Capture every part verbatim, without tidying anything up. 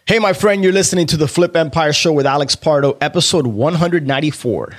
Hey, my friend, you're listening to the Flip Empire Show with Alex Pardo, episode one ninety-four.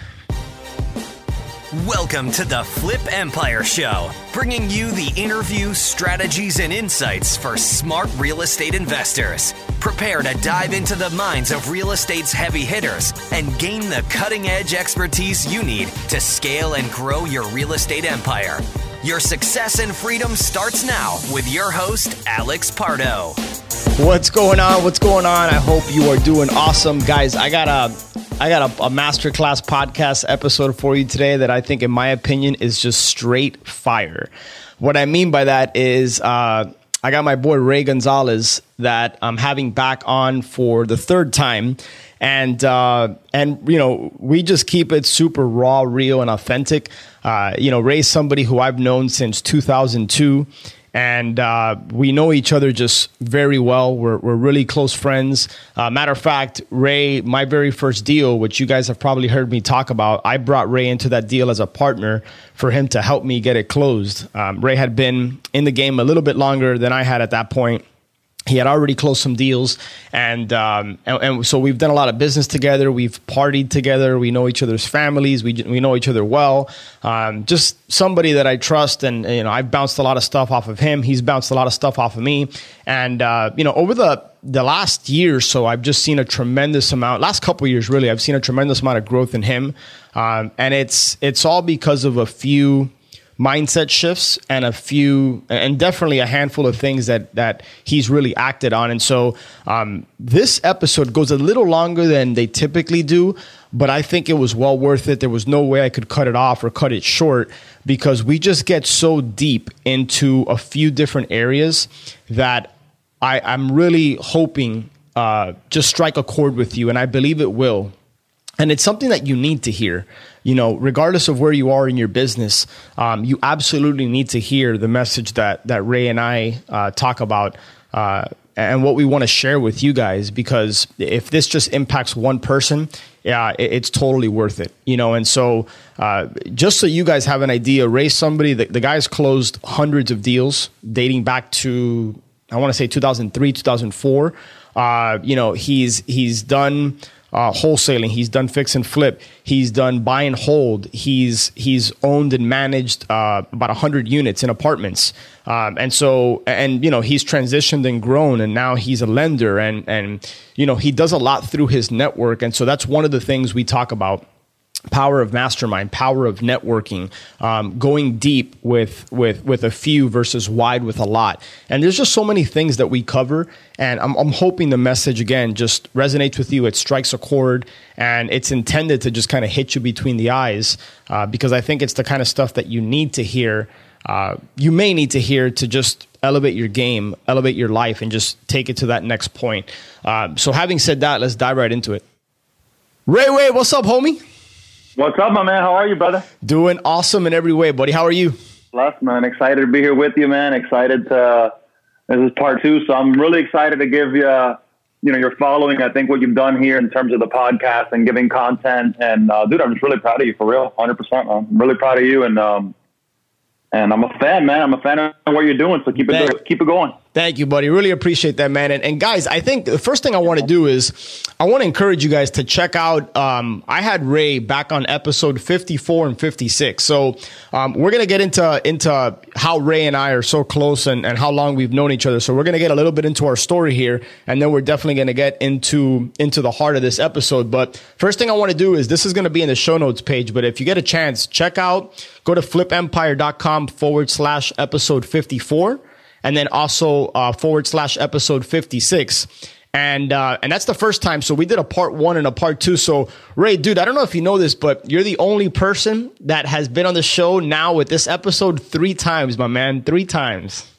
Welcome to the Flip Empire Show, bringing you the interviews, strategies, and insights for smart real estate investors. Prepare to dive into the minds of real estate's heavy hitters and gain the cutting-edge expertise you need to scale and grow your real estate empire. Your success and freedom starts now with your host, Alex Pardo. What's going on? What's going on? I hope you are doing awesome. Guys, I got a I got a, a masterclass podcast episode for you today that I think, in my opinion, is just straight fire. What I mean by that is uh, I got my boy Ray Gonzalez that I'm having back on for the third time. And, uh, and you know, we just keep it super raw, real, and authentic. Uh, you know, Ray's somebody who I've known since two thousand two. And uh, we know each other just very well. We're we're really close friends. Uh, matter of fact, Ray, my very first deal, which you guys have probably heard me talk about, I brought Ray into that deal as a partner for him to help me get it closed. Um, Ray had been in the game a little bit longer than I had at that point. He had already closed some deals, and, um, and and so we've done a lot of business together. We've partied together. We know each other's families. We we know each other well. Um, just somebody that I trust, and you know, I've bounced a lot of stuff off of him. He's bounced a lot of stuff off of me, and uh, you know, over the the last year or so, I've just seen a tremendous amount. Last couple of years, really, I've seen a tremendous amount of growth in him, um, and it's it's all because of a few mindset shifts and a few, and definitely a handful of things that that he's really acted on. And so um, this episode goes a little longer than they typically do, but I think it was well worth it. There was no way I could cut it off or cut it short because we just get so deep into a few different areas that I, I'm really hoping uh, just strike a chord with you, and I believe it will. And it's something that you need to hear. You know, regardless of where you are in your business, um, you absolutely need to hear the message that that Ray and I uh, talk about uh, and what we want to share with you guys. Because if this just impacts one person, yeah, it, it's totally worth it. You know, and so uh, just so you guys have an idea, Ray's somebody that the guy's closed hundreds of deals dating back to, I want to say two thousand three, two thousand four. Uh, you know, he's he's done Uh, wholesaling. He's done fix and flip. He's done buy and hold. He's he's owned and managed uh, about one hundred units in apartments. Um, and so, and, you know, he's transitioned and grown, and now he's a lender. And, and, you know, he does a lot through his network. And so that's one of the things we talk about. Power of mastermind, power of networking, um, going deep with with with a few versus wide with a lot. And there's just so many things that we cover. And I'm, I'm hoping the message, again, just resonates with you. It strikes a chord, and it's intended to just kind of hit you between the eyes uh, because I think it's the kind of stuff that you need to hear. Uh, you may need to hear to just elevate your game, elevate your life, and just take it to that next point. Uh, so having said that, let's dive right into it. Ray, Ray, what's up, homie? What's up, my man? How are you, brother? Doing awesome in every way, buddy. How are you? Blessed, man. Excited to be here with you, man. Excited to, this is part two. So I'm really excited to give you, you know, your following. I think what you've done here in terms of the podcast and giving content. And, uh, dude, I'm just really proud of you, for real. one hundred percent. I'm really proud of you. And, um, and I'm a fan, man. I'm a fan of what you're doing. So keep it, Thank, keep it going. Thank you, buddy. Really appreciate that, man. And, and guys, I think the first thing I want to do is I want to encourage you guys to check out. Um, I had Ray back on episode fifty-four and fifty-six. So um, we're going to get into into how Ray and I are so close and, and how long we've known each other. So we're going to get a little bit into our story here, and then we're definitely going to get into into the heart of this episode. But first thing I want to do is this is going to be in the show notes page. But if you get a chance, check out, go to flipempire.com forward slash episode fifty-four. And then also uh, forward slash episode fifty-six. And uh, and that's the first time. So we did a part one and a part two. So Ray, dude, I don't know if you know this, but you're the only person that has been on the show now with this episode three times, my man. Three times.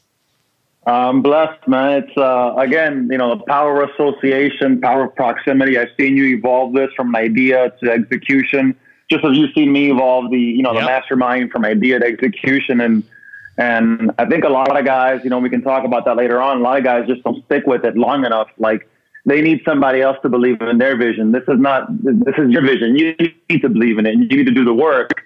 I'm blessed, man. It's, uh, again, you know, the power of association, power of proximity. I've seen you evolve this from an idea to execution, just as you've seen me evolve the, you know, the yep. mastermind from idea to execution. And And I think a lot of guys, you know, we can talk about that later on. A lot of guys just don't stick with it long enough. Like, they need somebody else to believe in their vision. This is not, this is your vision. You need to believe in it. You need to do the work.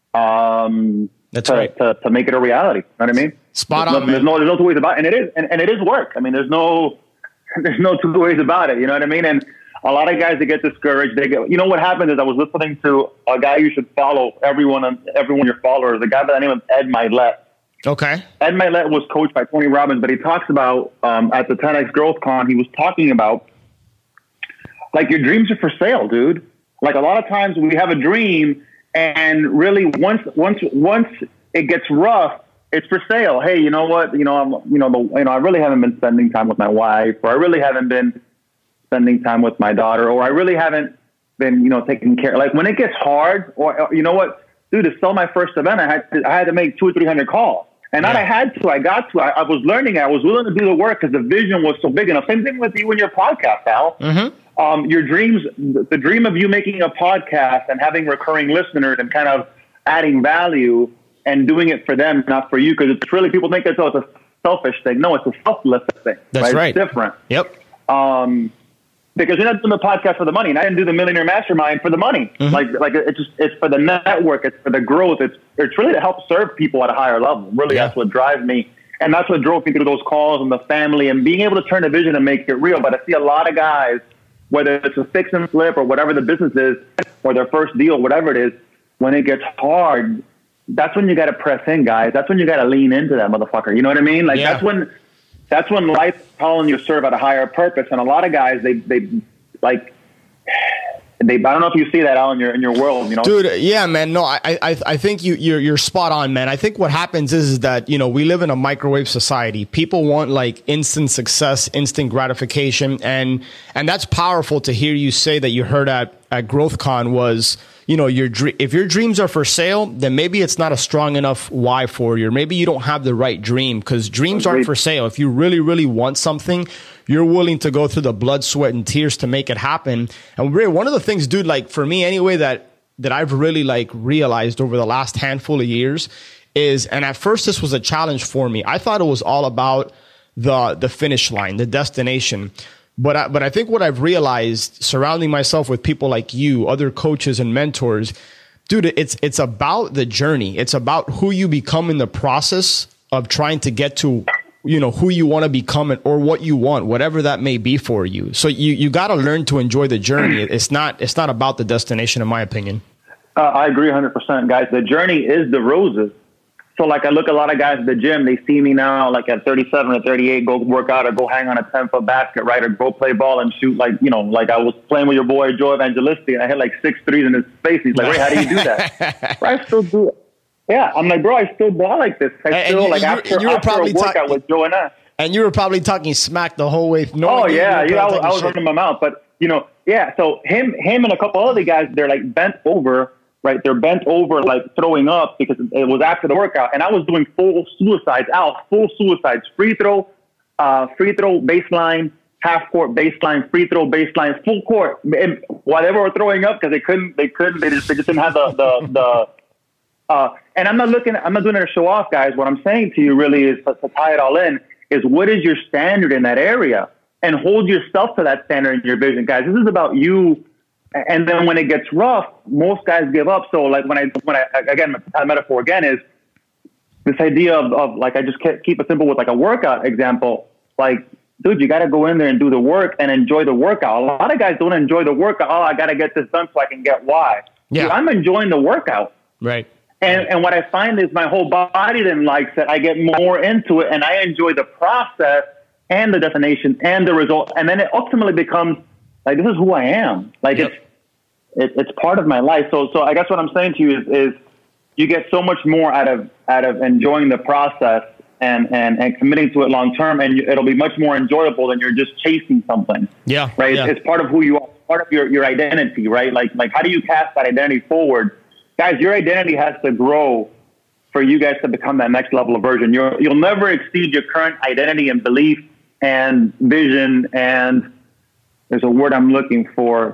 Um, That's to, right. To, to make it a reality. You know what I mean? Spot there's on, no, man. There's no, there's no two ways about it. And it is, and, and it is work. I mean, there's no, there's no two ways about it. You know what I mean? And a lot of guys that get discouraged, they get, you know what happened is I was listening to a guy you should follow, everyone, everyone your followers, the guy by the name of Ed Milet. Okay. Ed Milet was coached by Tony Robbins, but he talks about, um, at the ten X Growth Con, he was talking about, like, your dreams are for sale, dude. Like, a lot of times we have a dream, and really once, once, once it gets rough, it's for sale. Hey, you know what? You know, I'm, you know, the, you know, I really haven't been spending time with my wife, or I really haven't been spending time with my daughter, or I really haven't been, you know, taking care. Like, when it gets hard, or, or you know what, dude, to sell my first event, I had to, I had to make two or three hundred calls, and yeah. not I had to, I got to. I, I was learning. I was willing to do the work because the vision was so big enough. Same thing with you and your podcast, Al. Mm-hmm. Um, your dreams, the dream of you making a podcast and having recurring listeners and kind of adding value and doing it for them, not for you, because it's really, people think it's, oh, it's a selfish thing. No, it's a selfless thing. That's right. right. It's different. Yep. Um, because you're not doing the podcast for the money, and I didn't do the Millionaire Mastermind for the money. Mm-hmm. Like, like it's just, it's for the network, it's for the growth, it's it's really to help serve people at a higher level. Really, yeah. That's what drives me, and that's what drove me through those calls and the family and being able to turn the vision and make it real. But I see a lot of guys, whether it's a fix and flip or whatever the business is, or their first deal, whatever it is, when it gets hard, that's when you got to press in, guys. That's when you got to lean into that motherfucker. You know what I mean? Like yeah. that's when. That's when life's calling you to serve at a higher purpose. And a lot of guys, they, they like, they, I don't know if you see that out in your, in your world, you know? Dude, yeah, man. No, I, I, I think you, you're, you're spot on, man. I think what happens is, is that, you know, we live in a microwave society. People want like instant success, instant gratification. And, and that's powerful to hear you say that you heard at, at GrowthCon was, you know, your dream, if your dreams are for sale, then maybe it's not a strong enough why for you. Or maybe you don't have the right dream, because dreams aren't for sale. If you really, really want something, you're willing to go through the blood, sweat, and tears to make it happen. And really, one of the things, dude, like for me anyway, that that I've really like realized over the last handful of years is, and at first this was a challenge for me. I thought it was all about the the finish line, the destination. But I, but I think what I've realized surrounding myself with people like you, other coaches and mentors, dude, it's it's about the journey. It's about who you become in the process of trying to get to, you know, who you want to become or what you want, whatever that may be for you. So you, you got to learn to enjoy the journey. It's not it's not about the destination, in my opinion. Uh, I agree one hundred percent, guys. The journey is the roses. So, like, I look at a lot of guys at the gym, they see me now, like, at thirty-seven or thirty-eight, go work out or go hang on a ten-foot basket, right, or go play ball and shoot, like, you know, like I was playing with your boy, Joe Evangelisti, and I hit, like, six threes in his face. He's like, wait, how do you do that? Bro, I still do it. Yeah, I'm like, bro, I still ball like this. I and still, you, like, you, after, you were after probably a workout talk- with Joe and I. And you were probably talking smack the whole way. Oh, yeah, yeah, I was, I was running my mouth. But, you know, yeah, so him, him and a couple other guys, they're, like, bent over. Right, they're bent over, like throwing up because it was after the workout, and I was doing full suicides, out full suicides, free throw, uh, free throw baseline, half court baseline, free throw baseline, full court. And while they were throwing up because they couldn't, they couldn't, they just, they just didn't have the the the. Uh, and I'm not looking, I'm not doing it to show off, guys. What I'm saying to you really is to, to tie it all in is what is your standard in that area, and hold yourself to that standard in your vision, guys. This is about you. And then when it gets rough, most guys give up. So like when I, when I, again, my metaphor again is this idea of, of like, I just keep it simple with like a workout example. Like, dude, you got to go in there and do the work and enjoy the workout. A lot of guys don't enjoy the workout. Oh, I got to get this done so I can get Y. Yeah. Dude, I'm enjoying the workout. Right. And, and what I find is my whole body then likes it. I get more into it and I enjoy the process and the destination and the result. And then it ultimately becomes, like, this is who I am. Like, yep. it's it, it's part of my life. So so I guess what I'm saying to you is, is you get so much more out of out of enjoying the process and, and, and committing to it long term, and you, it'll be much more enjoyable than you're just chasing something. Yeah, right. Yeah. It's, it's part of who you are, part of your, your identity, right? Like like how do you cast that identity forward, guys? Your identity has to grow for you guys to become that next level of version. You're, you'll never exceed your current identity and belief and vision and there's a word I'm looking for.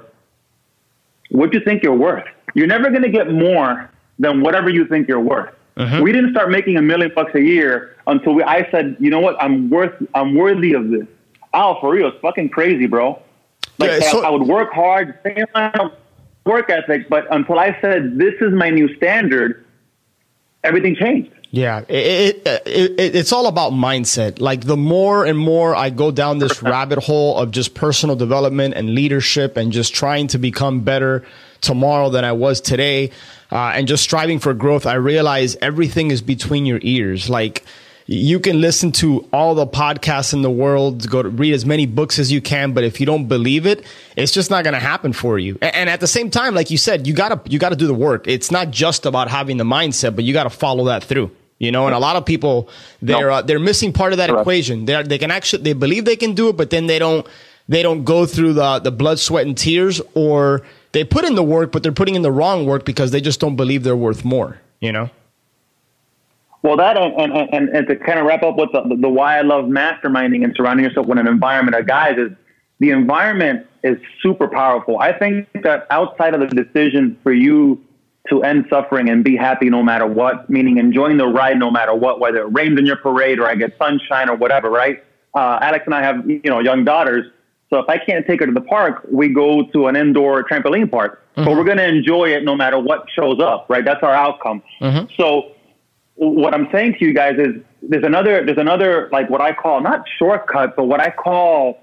What do you think you're worth? You're never going to get more than whatever you think you're worth. Uh-huh. We didn't start making a million bucks a year until we, I said, you know what? I'm worth, I'm worthy of this. Al, for real, it's fucking crazy, bro. Like yeah, so- I, I would work hard, same amount of work ethic, but until I said, this is my new standard, everything changed. Yeah, it, it, it, it's all about mindset. Like the more and more I go down this rabbit hole of just personal development and leadership and just trying to become better tomorrow than I was today, uh, and just striving for growth, I realize everything is between your ears. Like you can listen to all the podcasts in the world, go to read as many books as you can, but if you don't believe it, it's just not going to happen for you. And, and at the same time, like you said, you gotta you gotta do the work. It's not just about having the mindset, but you got to follow that through. You know, and a lot of people, they're uh, they're missing part of that Correct. equation. They they can actually they believe they can do it, but then they don't they don't go through the the blood, sweat, and tears, or they put in the work, but they're putting in the wrong work because they just don't believe they're worth more. You know. Well, that and and, and, and to kind of wrap up with the, the, the why I love masterminding and surrounding yourself with an environment of guys is the environment is super powerful. I think that outside of the decision for you to end suffering and be happy no matter what, meaning enjoying the ride no matter what, whether it rains in your parade or I get sunshine or whatever, right? Uh, Alex and I have, you know, young daughters. So if I can't take her to the park, we go to an indoor trampoline park. Mm-hmm. But we're going to enjoy it no matter what shows up, right? That's our outcome. Mm-hmm. So what I'm saying to you guys is there's another, there's another, like what I call, not shortcut, but what I call,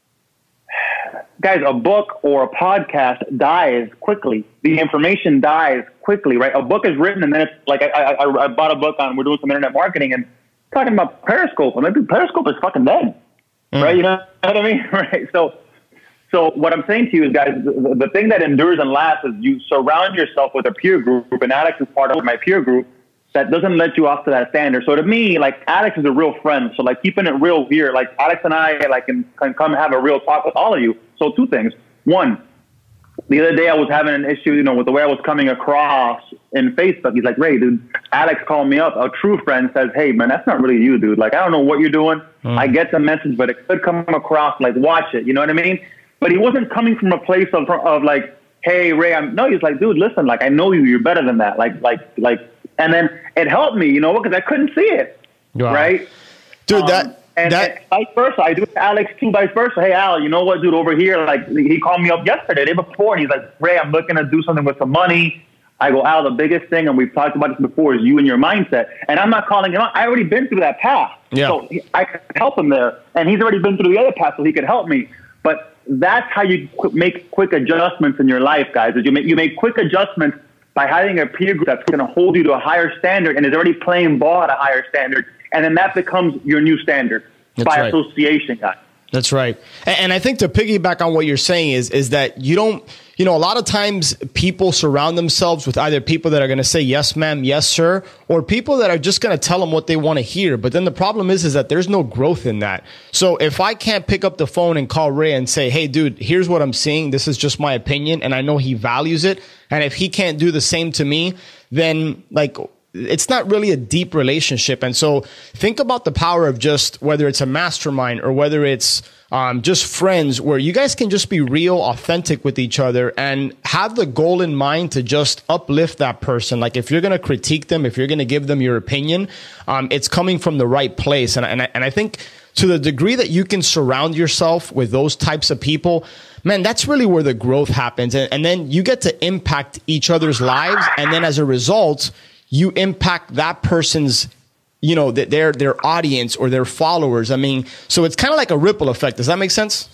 guys, a book or a podcast dies quickly. The information dies quickly, right? A book is written and then it's like, I, I, I bought a book on, we're doing some internet marketing and talking about Periscope. I'm like, dude, Periscope is fucking dead, mm. right? You know what I mean? Right. So, so what I'm saying to you is, guys, the, the thing that endures and lasts is you surround yourself with a peer group, and Alex is part of my peer group that doesn't let you off to that standard. So to me, like, Alex is a real friend. So like keeping it real here, like Alex and I like can, can come have a real talk with all of you. So two things. One, the other day I was having an issue, you know, with the way I was coming across in Facebook. He's like, Ray, dude, Alex called me up. A true friend says, hey, man, that's not really you, dude. Like, I don't know what you're doing. Mm. I get the message, but it could come across like, watch it. You know what I mean? But he wasn't coming from a place of, of like, hey, Ray, I'm, no, he's like, dude, listen, like, I know you, you're better than that. Like, like, like, and then it helped me, you know, because I couldn't see it. Wow. Right. Dude, um, that, And, that, and vice versa. I do it to Alex too, vice versa. Hey, Al, you know what, dude, over here, like, he called me up yesterday, day before, and he's like, Ray, I'm looking to do something with some money. I go, Al, the biggest thing, and we've talked about this before, is you and your mindset. And I'm not calling him out. I already been through that path. Yeah. So he, I could help him there. And he's already been through the other path, so he could help me. But that's how you qu- make quick adjustments in your life, guys, is you make, you make quick adjustments by having a peer group that's going to hold you to a higher standard and is already playing ball at a higher standard. And then that becomes your new standard. That's by right. association, guys. That's right. And, and I think to piggyback on what you're saying is, is that you don't, you know, a lot of times people surround themselves with either people that are going to say, yes, ma'am, yes, sir, or people that are just going to tell them what they want to hear. But then the problem is, is that there's no growth in that. So if I can't pick up the phone and call Ray and say, hey, dude, here's what I'm seeing. This is just my opinion. And I know he values it. And if he can't do the same to me, then like, it's not really a deep relationship. And so think about the power of just whether it's a mastermind or whether it's um, just friends where you guys can just be real, authentic with each other and have the goal in mind to just uplift that person. Like if you're going to critique them, if you're going to give them your opinion, um, it's coming from the right place. And, and, I, and I think to the degree that you can surround yourself with those types of people, man, that's really where the growth happens. And, and then you get to impact each other's lives. And then as a result, you impact that person's, you know, their their audience or their followers. I mean, so it's kind of like a ripple effect. Does that make sense?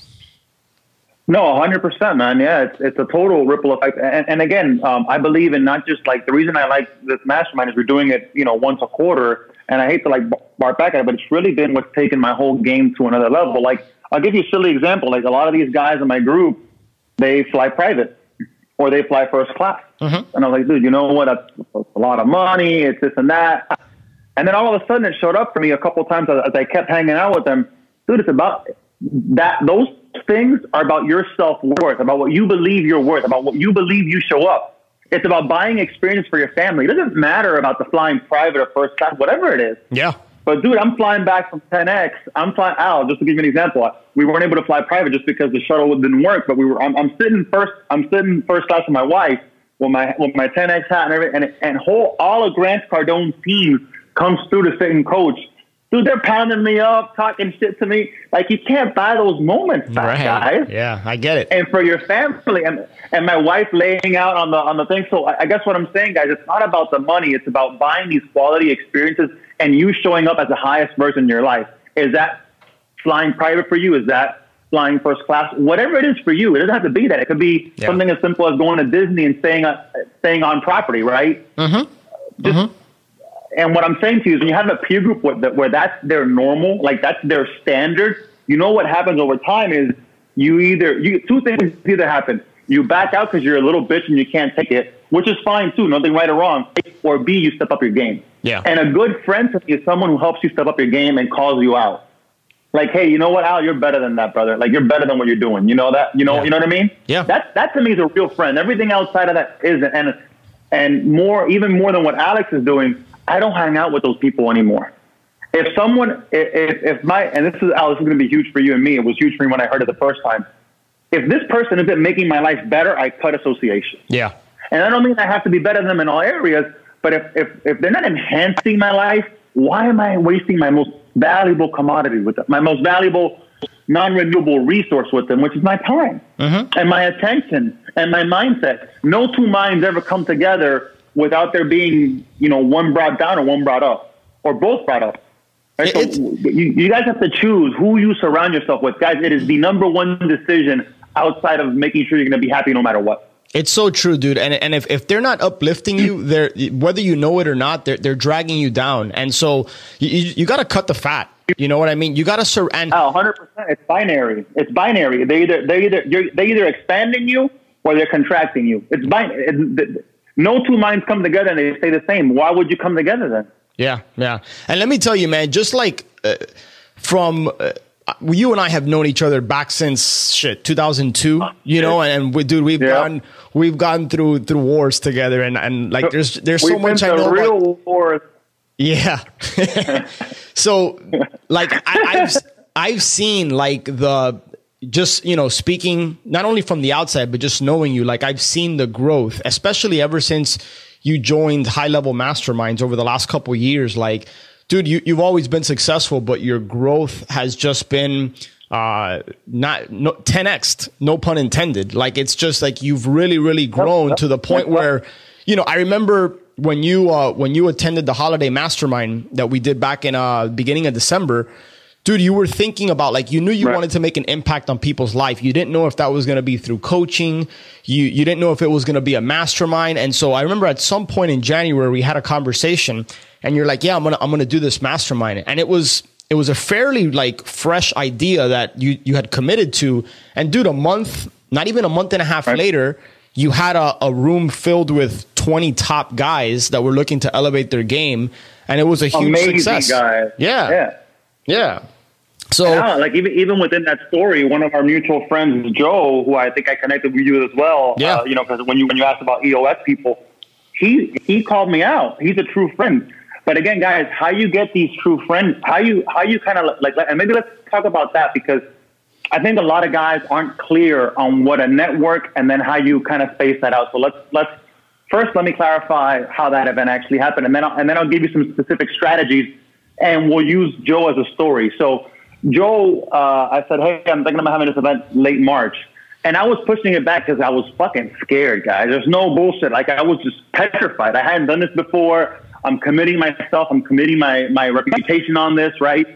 No, one hundred percent, man. Yeah, it's it's a total ripple effect. And, and again, um, I believe in not just like the reason I like this mastermind is we're doing it, you know, once a quarter. And I hate to like bark back at it, but it's really been what's taken my whole game to another level. Like, I'll give you a silly example. Like a lot of these guys in my group, they fly private or they fly first class. Mm-hmm. And I was like, dude, you know what? That's a lot of money. It's this and that. And then all of a sudden it showed up for me a couple of times as, as I kept hanging out with them. Dude, it's about that. Those things are about your self-worth, about what you believe you're worth, about what you believe you show up. It's about buying experience for your family. It doesn't matter about the flying private or first class, whatever it is. Yeah. But dude, I'm flying back from ten X. I'm flying out. Just to give you an example, we weren't able to fly private just because the shuttle didn't work. But we were. I'm, I'm sitting first. I'm sitting first class with my wife with my with my ten X hat and everything. And and whole all of Grant Cardone's team comes through to sit and coach. Dude, they're pounding me up, talking shit to me. Like, you can't buy those moments back, right. guys. Yeah, I get it. And for your family, and and my wife laying out on the on the thing. So I guess what I'm saying, guys, it's not about the money. It's about buying these quality experiences and you showing up as the highest version in your life. Is that flying private for you? Is that flying first class? Whatever it is for you, it doesn't have to be that. It could be yeah. something as simple as going to Disney and staying on, staying on property, right? Mm-hmm. Just, mm-hmm. And what I'm saying to you is when you have a peer group where, where that's their normal, like that's their standard, you know what happens over time is you either, you two things either happen. You back out because you're a little bitch and you can't take it, which is fine too, nothing right or wrong. Or B, you step up your game. Yeah. And a good friend to me is someone who helps you step up your game and calls you out. Like, hey, you know what, Al, you're better than that, brother. Like, you're better than what you're doing. You know that? You know, yeah. you know what I mean? Yeah. That, that to me is a real friend. Everything outside of that isn't. And, and more, even more than what Alex is doing, I don't hang out with those people anymore. If someone, if, if my, and this is, Al, this is going to be huge for you and me. It was huge for me when I heard it the first time. If this person isn't making my life better, I cut association. Yeah. And I don't mean I have to be better than them in all areas, but if, if, if they're not enhancing my life, why am I wasting my most valuable commodity with them? My most valuable non-renewable resource with them, which is my time mm-hmm. and my attention and my mindset. No two minds ever come together without there being, you know, one brought down or one brought up or both brought up. Right? So you, you guys have to choose who you surround yourself with. Guys, it is the number one decision outside of making sure you're going to be happy no matter what. It's so true, dude. And and if, if they're not uplifting you, they're whether you know it or not, they're they're dragging you down. And so you you, you got to cut the fat. You know what I mean? You got to sur- and oh, one hundred percent. It's binary. It's binary. They either they either you're, they either expanding you or they're contracting you. It's binary. It's, no two minds come together and they stay the same. Why would you come together then? Yeah, yeah. And let me tell you, man, just like uh, from uh, you and I have known each other back since shit two thousand two, you know, and, and we, dude, we've yeah. gone we've gone through through wars together, and, and like there's there's so we've much I know real about. Wars. Yeah. So like I, I've I've seen like the just, you know, speaking not only from the outside, but just knowing you, like I've seen the growth, especially ever since you joined High Level Masterminds over the last couple of years. Like, dude, you, you've always been successful, but your growth has just been uh, not no, ten X'd, no pun intended. Like, it's just like you've really, really grown to the point where, you know, I remember when you uh, when you attended the holiday mastermind that we did back in uh beginning of December. Dude, you were thinking about, like, you knew you right. wanted to make an impact on people's life. You didn't know if that was going to be through coaching. You you didn't know if it was going to be a mastermind. And so I remember at some point in January, we had a conversation and you're like, yeah, I'm going to, I'm going to do this mastermind. And it was, it was a fairly like fresh idea that you, you had committed to. And dude, a month, not even a month and a half right. later, you had a, a room filled with twenty top guys that were looking to elevate their game. And it was a huge Amazing success. Guys. Yeah. Yeah. Yeah. So, yeah, like even even within that story, one of our mutual friends, Joe, who I think I connected with you as well. Yeah. Uh, you know, because when you when you asked about E O S people, he he called me out. He's a true friend. But again, guys, how you get these true friends? How you how you kind of like, and maybe let's talk about that, because I think a lot of guys aren't clear on what a network and then how you kind of space that out. So let's let's first let me clarify how that event actually happened, and then I'll, and then I'll give you some specific strategies, and we'll use Joe as a story. So. Joe, uh, I said, hey, I'm thinking about having this event late March. And I was pushing it back because I was fucking scared, guys. There's no bullshit. Like, I was just petrified. I hadn't done this before. I'm committing myself. I'm committing my, my reputation on this, right?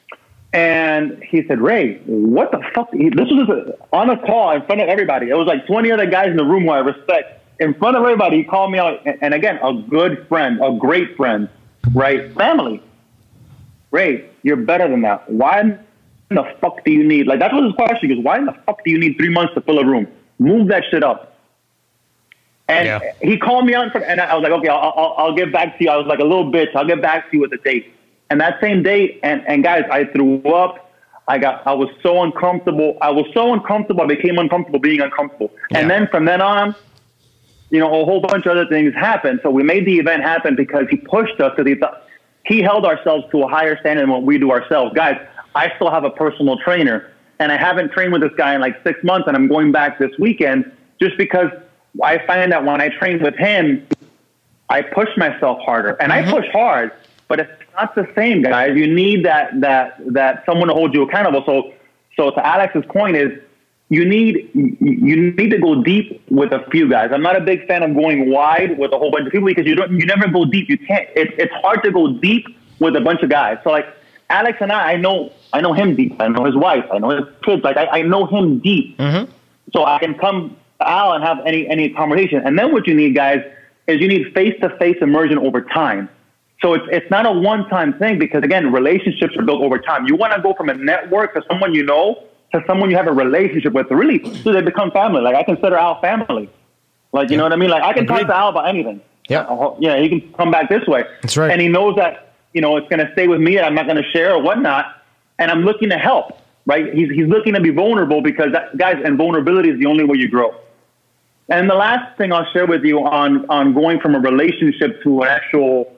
And he said, Ray, what the fuck? He, this was on a call in front of everybody. It was like twenty other guys in the room who I respect. In front of everybody, he called me out. And again, a good friend, a great friend, right? Family. Ray, you're better than that. Why in the fuck do you need, like, that was his question. He goes, why in the fuck do you need three months to fill a room? Move that shit up. And yeah. he called me out, and I was like, okay, I'll, I'll, I'll get back to you. I was like a little bitch. I'll get back to you with the date. And that same day, and, and guys, I threw up. I got, I was so uncomfortable. I was so uncomfortable. I became uncomfortable being uncomfortable. Yeah. And then from then on, you know, a whole bunch of other things happened. So we made the event happen because he pushed us, because he thought, he held ourselves to a higher standard than what we do ourselves. Guys, I still have a personal trainer, and I haven't trained with this guy in like six months, and I'm going back this weekend just because I find that when I train with him, I push myself harder. And mm-hmm. I push hard, but it's not the same, guys. You need that that that someone to hold you accountable. So so to Alex's point is you need you need to go deep with a few guys. I'm not a big fan of going wide with a whole bunch of people because you don't you never go deep. You can't. It, it's hard to go deep with a bunch of guys. So like Alex and I, I know I know him deep. I know his wife. I know his kids. Like I, I know him deep. Mm-hmm. So I can come to Al and have any any conversation. And then what you need, guys, is you need face-to-face immersion over time. So it's it's not a one-time thing because, again, relationships are built over time. You want to go from a network to someone you know to someone you have a relationship with. To really, so they become family. Like, I consider Al family. Like, you yeah. know what I mean? Like, I can Agreed. talk to Al about anything. Yeah. Uh, yeah, he can come back this way. That's right. And he knows that, you know, it's going to stay with me and I'm not going to share or whatnot. And I'm looking to help, right? He's, he's looking to be vulnerable because, that, guys, and vulnerability is the only way you grow. And the last thing I'll share with you on, on going from a relationship to an actual,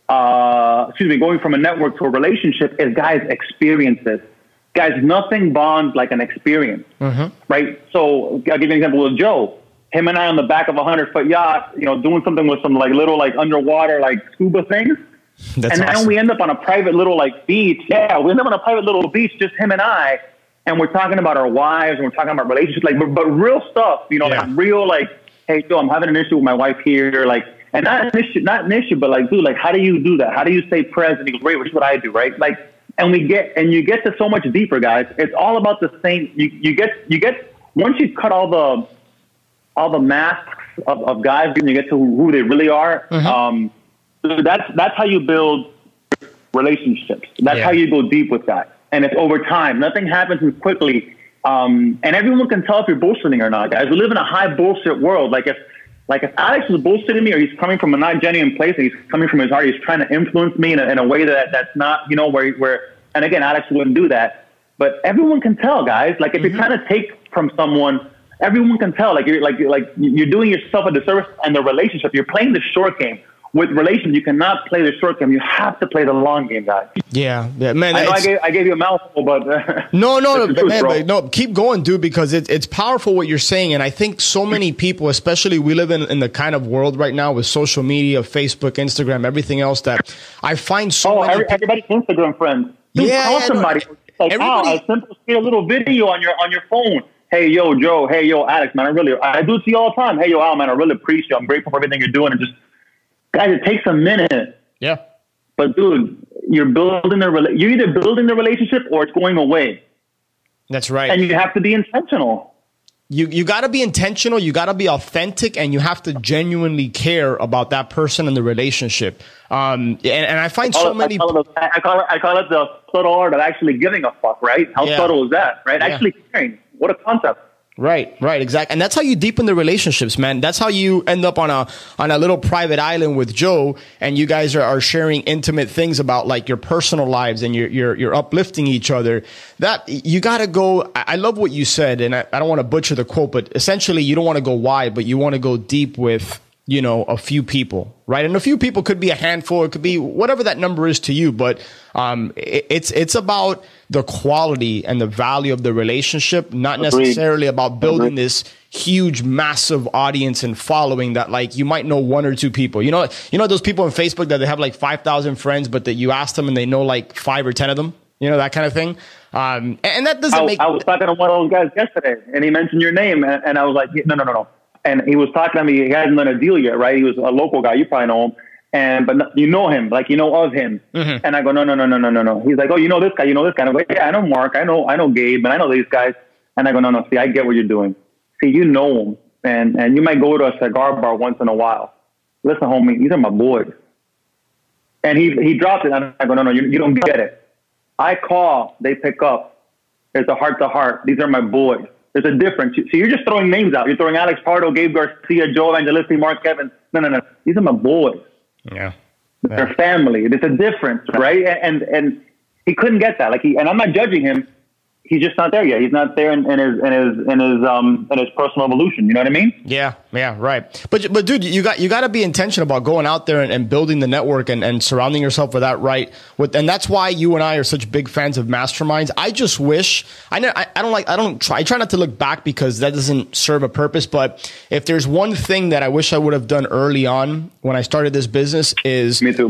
uh, excuse me, going from a network to a relationship is, guys, experiences. Guys, nothing bonds like an experience, mm-hmm. right? So I'll give you an example with Joe. Him and I on the back of a hundred-foot yacht, you know, doing something with some like little like underwater like scuba things. That's and awesome. Then we end up on a private little like beach. Yeah, we end up on a private little beach, just him and I. And we're talking about our wives and we're talking about relationships, like, but, but real stuff, you know, yeah. like real, like, hey, Joe, I'm having an issue with my wife here. Like, and not an issue, not an issue, but like, dude, like, how do you do that? How do you stay present? He goes, wait, which is what I do, right? Like, and we get, and you get to so much deeper, guys. It's all about the same. You, you get, you get, once you cut all the, all the masks of, of guys, and you get to who they really are. Mm-hmm. Um, so that's, that's how you build relationships. That's yeah. how you go deep with guys. And it's over time. Nothing happens quickly. Um, and everyone can tell if you're bullshitting or not, guys. We live in a high bullshit world. Like if, like if Alex is bullshitting me or he's coming from a not genuine place and he's coming from his heart, he's trying to influence me in a, in a way that that's not, you know, where, where, and again, Alex wouldn't do that. But everyone can tell, guys. Like if mm-hmm. you're trying to take from someone, everyone can tell. Like you're like, like you're doing yourself a disservice and the relationship. You're playing the short game. With relations, you cannot play the short game. You have to play the long game, guys. Yeah, yeah, man. I know I gave, I gave you a mouthful, but uh, no, no, no, truth, man, but no. Keep going, dude, because it's it's powerful what you're saying, and I think so many people, especially we live in in the kind of world right now with social media, Facebook, Instagram, everything else that I find so. Oh, many every, everybody's Instagram friends. Dude, yeah, call yeah, somebody. No, like, oh, I simply see a little video on your on your phone. Hey, yo, Joe. Hey, yo, Alex, man. I really, I do see you all the time. Hey, yo, Al, man. I really appreciate you. I'm grateful for everything you're doing, and just. Guys, it takes a minute. Yeah. But dude, you're building the rela- you're either building the relationship or it's going away. That's right. And you have to be intentional. You you got to be intentional, you got to be authentic, and you have to genuinely care about that person and the relationship. Um, and, and I find I so it, many... I call, it, I, call it, I call it the subtle art of actually giving a fuck, right? How yeah. subtle is that, right? Yeah. Actually caring. What a concept. Right, right, exactly. And that's how you deepen the relationships, man. That's how you end up on a on a little private island with Joe, and you guys are, are sharing intimate things about like your personal lives, and you're you're, you're uplifting each other. That you got to go. I love what you said, and I, I don't want to butcher the quote, but essentially you don't want to go wide, but you want to go deep with, you know, a few people, right? And a few people could be a handful. It could be whatever that number is to you, but um, it, it's it's about the quality and the value of the relationship, not necessarily about building this huge, massive audience and following that, like, you might know one or two people. You know, you know those people on Facebook that they have like five thousand friends, but that you ask them and they know like five or ten of them, you know, that kind of thing. Um, and that doesn't I, make... I was talking to one of those guys yesterday, and he mentioned your name, and, and I was like, no, no, no, no. And he was talking to me, he hasn't done a deal yet, right? He was a local guy, you probably know him. And, but you know him, like, you know of him. Mm-hmm. And I go, no, no, no, no, no, no, no. He's like, oh, you know this guy, you know this guy. And I go, yeah, I know Mark, I know, I know Gabe, and I know these guys. And I go, no, no, see, I get what you're doing. See, you know them, and, and you might go to a cigar bar once in a while. Listen, homie, these are my boys. And he, he dropped it, and I go, no, no, you, you don't get it. I call, they pick up. There's a heart to heart. These are my boys. There's a difference. So you're just throwing names out. You're throwing Alex Pardo, Gabe Garcia, Joe Evangelisti, Mark Evans. No, no, no. These are my boys. Yeah. They're yeah. family. There's a difference, right? And and he couldn't get that. Like he, and I'm not judging him. He's just not there yet. He's not there in, in his in his in his um in his personal evolution. You know what I mean? Yeah, yeah, right. But but dude, you got you got to be intentional about going out there and, and building the network and, and surrounding yourself with that, right? With and that's why you and I are such big fans of masterminds. I just wish I know I, I don't like I don't try I try not to look back because that doesn't serve a purpose. But if there's one thing that I wish I would have done early on when I started this business is me too.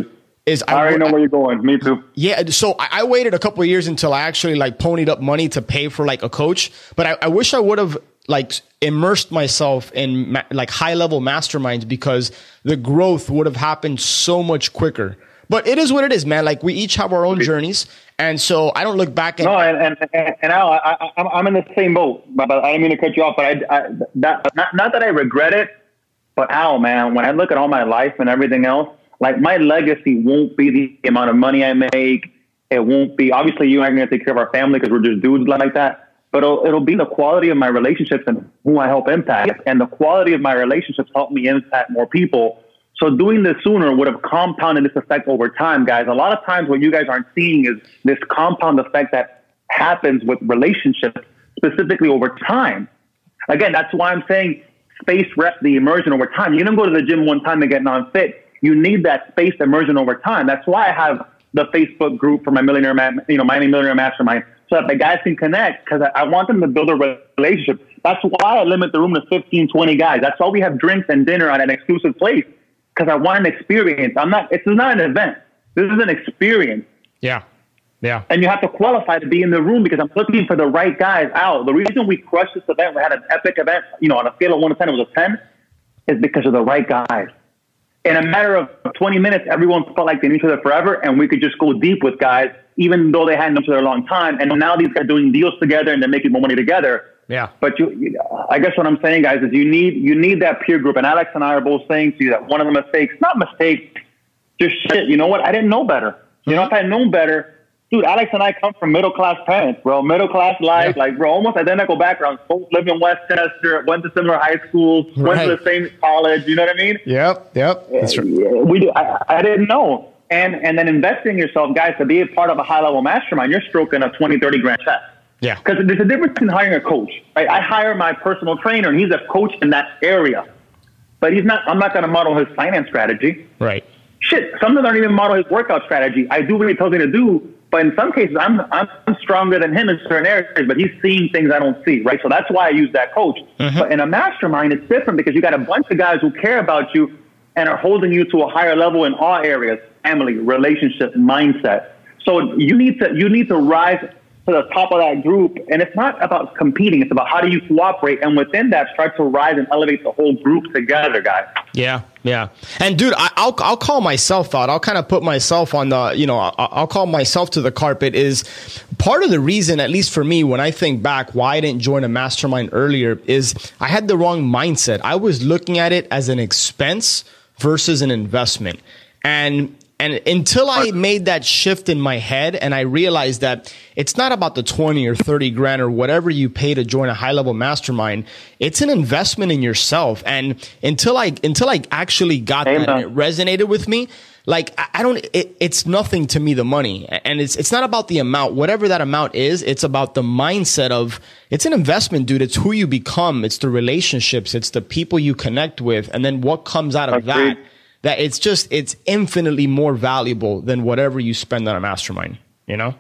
is I already know where you're going. Me too. Yeah. So I, I waited a couple of years until I actually like ponied up money to pay for like a coach. But I, I wish I would have like immersed myself in ma- like high level masterminds, because the growth would have happened so much quicker. But it is what it is, man. Like we each have our own journeys. And so I don't look back at. No, and, and, and, and Al, I, I, I'm in the same boat, but, but I didn't mean to cut you off, but I, I that, not, not that I regret it, but Al, man, when I look at all my life and everything else, like my legacy won't be the amount of money I make. It won't be, obviously you and I are going to take care of our family because we're just dudes like that. But it'll, it'll be the quality of my relationships and who I help impact. And the quality of my relationships help me impact more people. So doing this sooner would have compounded this effect over time, guys. A lot of times what you guys aren't seeing is this compound effect that happens with relationships, specifically over time. Again, that's why I'm saying space rep the immersion over time. You don't go to the gym one time and get non-fit. You need that spaced immersion over time. That's why I have the Facebook group for my millionaire, you know, Miami Millionaire Mastermind, so that the guys can connect, because I, I want them to build a relationship. That's why I limit the room to fifteen, twenty guys. That's why we have drinks and dinner at an exclusive place, because I want an experience. I'm not, it's not an event. This is an experience. Yeah. Yeah. And you have to qualify to be in the room, because I'm looking for the right guys out. The reason we crushed this event, we had an epic event, you know, on a scale of one to ten, it was a ten, is because of the right guys. In a matter of twenty minutes, everyone felt like they knew each other forever, and we could just go deep with guys, even though they hadn't known each other a long time. And now these guys are doing deals together and they're making more money together. Yeah. But you, you, I guess what I'm saying, guys, is you need you need that peer group. And Alex and I are both saying to you that one of the mistakes, not mistakes, just shit. You know what? I didn't know better. Mm-hmm. You know, if I had known better, dude, Alex and I come from middle class parents, bro. Middle class life, yeah. like bro, almost identical backgrounds. Both live in Westchester, went to similar high schools, right. went to the same college. You know what I mean? Yep, yep. That's right. We, I, I didn't know. And and then investing in yourself, guys, to be a part of a high level mastermind, you're stroking a twenty, thirty grand check. Yeah. Because there's a difference in hiring a coach, right? I hire my personal trainer, and he's a coach in that area, but he's not. I'm not going to model his finance strategy. Right. Shit, some of them don't even model his workout strategy. I do what he tells me to do, but in some cases, I'm I'm stronger than him in certain areas, but he's seeing things I don't see, right? So that's why I use that coach. Mm-hmm. But in a mastermind, it's different, because you got a bunch of guys who care about you and are holding you to a higher level in all areas: family, relationship, mindset. So you need to you need to rise to the top of that group. And it's not about competing. It's about how do you cooperate, and within that, start to rise and elevate the whole group together, guys. Yeah, yeah. And dude, I, I'll I'll call myself out. I'll kind of put myself on the, you know, I'll, I'll call myself to the carpet. Is part of the reason, at least for me, when I think back, why I didn't join a mastermind earlier, is I had the wrong mindset. I was looking at it as an expense versus an investment. And And until I made that shift in my head and I realized that it's not about the twenty or thirty grand or whatever you pay to join a high level mastermind, it's an investment in yourself. And until I, until I actually got Amen. that and it resonated with me, like I don't, it, it's nothing to me, the money. And it's, it's not about the amount, whatever that amount is. It's about the mindset of, it's an investment, dude. It's who you become. It's the relationships. It's the people you connect with. And then what comes out of that. That it's just, it's infinitely more valuable than whatever you spend on a mastermind, you know?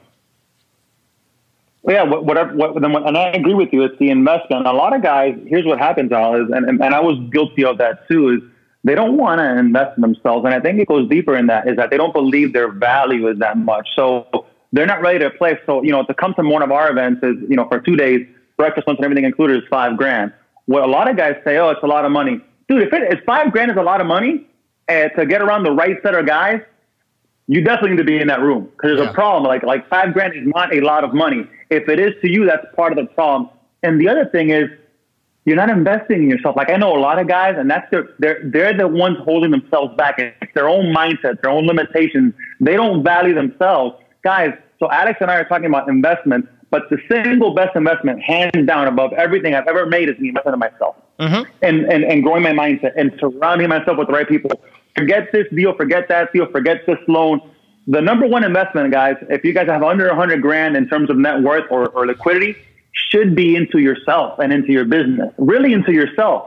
Well, yeah, whatever, what, and I agree with you. It's the investment. A lot of guys, here's what happens, Al, is, and, and I was guilty of that too, is they don't want to invest in themselves. And I think it goes deeper in that, is that they don't believe their value is that much. So they're not ready to play. So, you know, to come to one of our events is, you know, for two days, breakfast, lunch, and everything included is five grand. Well, a lot of guys say, oh, it's a lot of money. Dude, if, it, if five grand is a lot of money, and to get around the right set of guys, you definitely need to be in that room, because there's yeah. a problem. Like like five grand is not a lot of money. If it is to you, that's part of the problem. And the other thing is, you're not investing in yourself. Like I know a lot of guys, and that's their they're they're the ones holding themselves back. It's their own mindset, their own limitations. They don't value themselves, guys. So Alex and I are talking about investment, but the single best investment, hands down, above everything I've ever made, is the investment in myself. Mm-hmm. And, and and growing my mindset and surrounding myself with the right people. Forget this deal, forget that deal, forget this loan. The number one investment, guys, if you guys have under a hundred grand in terms of net worth or, or liquidity, should be into yourself and into your business. Really into yourself.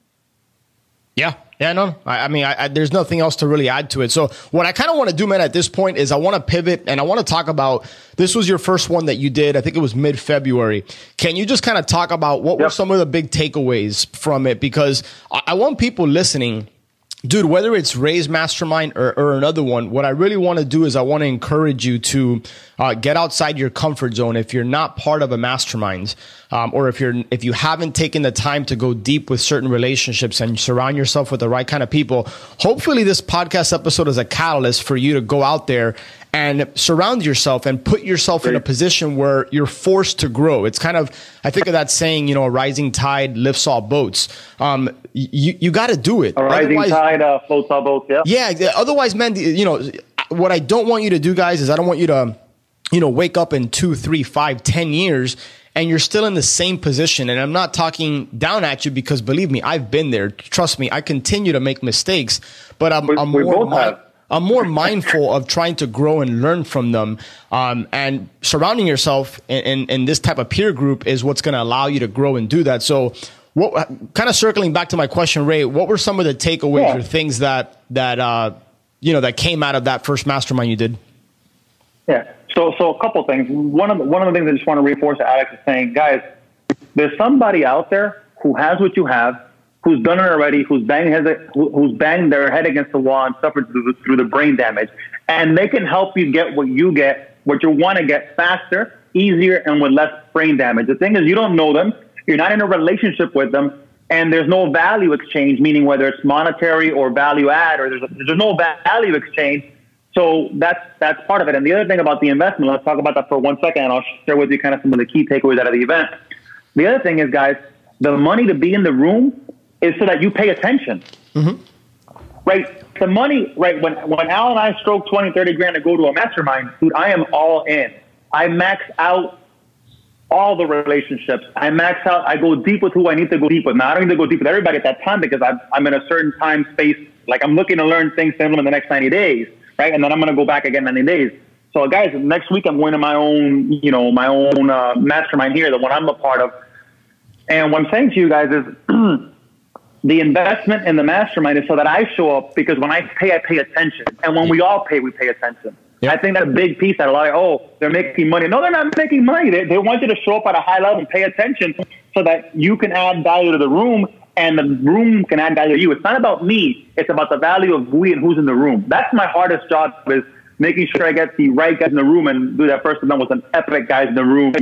Yeah. Yeah, no, I, I mean, I, I, there's nothing else to really add to it. So what I kind of want to do, man, at this point is I want to pivot and I want to talk about, this was your first one that you did. I think it was mid-February. Can you just kind of talk about what yep. were some of the big takeaways from it? Because I, I want people listening dude, whether it's Ray's mastermind or, or another one, what I really want to do is I want to encourage you to uh, get outside your comfort zone. If you're not part of a mastermind, um, or if you're if you haven't taken the time to go deep with certain relationships and surround yourself with the right kind of people, hopefully this podcast episode is a catalyst for you to go out there and surround yourself and put yourself in a position where you're forced to grow. It's kind of, I think of that saying, you know, a rising tide lifts all boats. Um, you you got to do it. A rising otherwise, tide uh, floats all boats, yeah. Yeah, otherwise, man, you know, what I don't want you to do, guys, is I don't want you to, you know, wake up in two, three, five, ten years and you're still in the same position. And I'm not talking down at you because, believe me, I've been there. Trust me, I continue to make mistakes, but I'm, we, I'm we more... both have. I'm more mindful of trying to grow and learn from them. Um, and surrounding yourself in, in, in this type of peer group is what's going to allow you to grow and do that. So what, kind of circling back to my question, Ray, what were some of the takeaways yeah. or things that, that, uh, you know, that came out of that first mastermind you did? Yeah. So, so a couple things. One of the, one of the things I just want to reinforce that Alex is saying, guys, there's somebody out there who has what you have, who's done it already, who's banged, has a, who's banged their head against the wall and suffered through the, through the brain damage. And they can help you get what you get, what you want to get faster, easier, and with less brain damage. The thing is, you don't know them. You're not in a relationship with them. And there's no value exchange, meaning whether it's monetary or value add, or there's, a, there's no value exchange. So that's, that's part of it. And the other thing about the investment, let's talk about that for one second, and I'll share with you kind of some of the key takeaways out of the event. The other thing is, guys, the money to be in the room is so that you pay attention, mm-hmm. right? The money, right? When, when Al and I stroke twenty, thirty grand to go to a mastermind, dude, I am all in. I max out all the relationships. I max out, I go deep with who I need to go deep with. Now, I don't need to go deep with everybody at that time because I'm, I'm in a certain time space. Like I'm looking to learn things to implement the next ninety days, right? And then I'm going to go back again ninety days. So guys, next week I'm going to my own, you know, my own uh, mastermind here, the one I'm a part of. And what I'm saying to you guys is, the investment in the mastermind is so that I show up, because when I pay, I pay attention. And when we all pay, we pay attention. Yep. I think that's a big piece that a lot of, oh, they're making money. No, they're not making money. They, they want you to show up at a high level and pay attention so that you can add value to the room and the room can add value to you. It's not about me. It's about the value of we and who's in the room. That's my hardest job, is making sure I get the right guys in the room and do that first event with some epic guys in the room.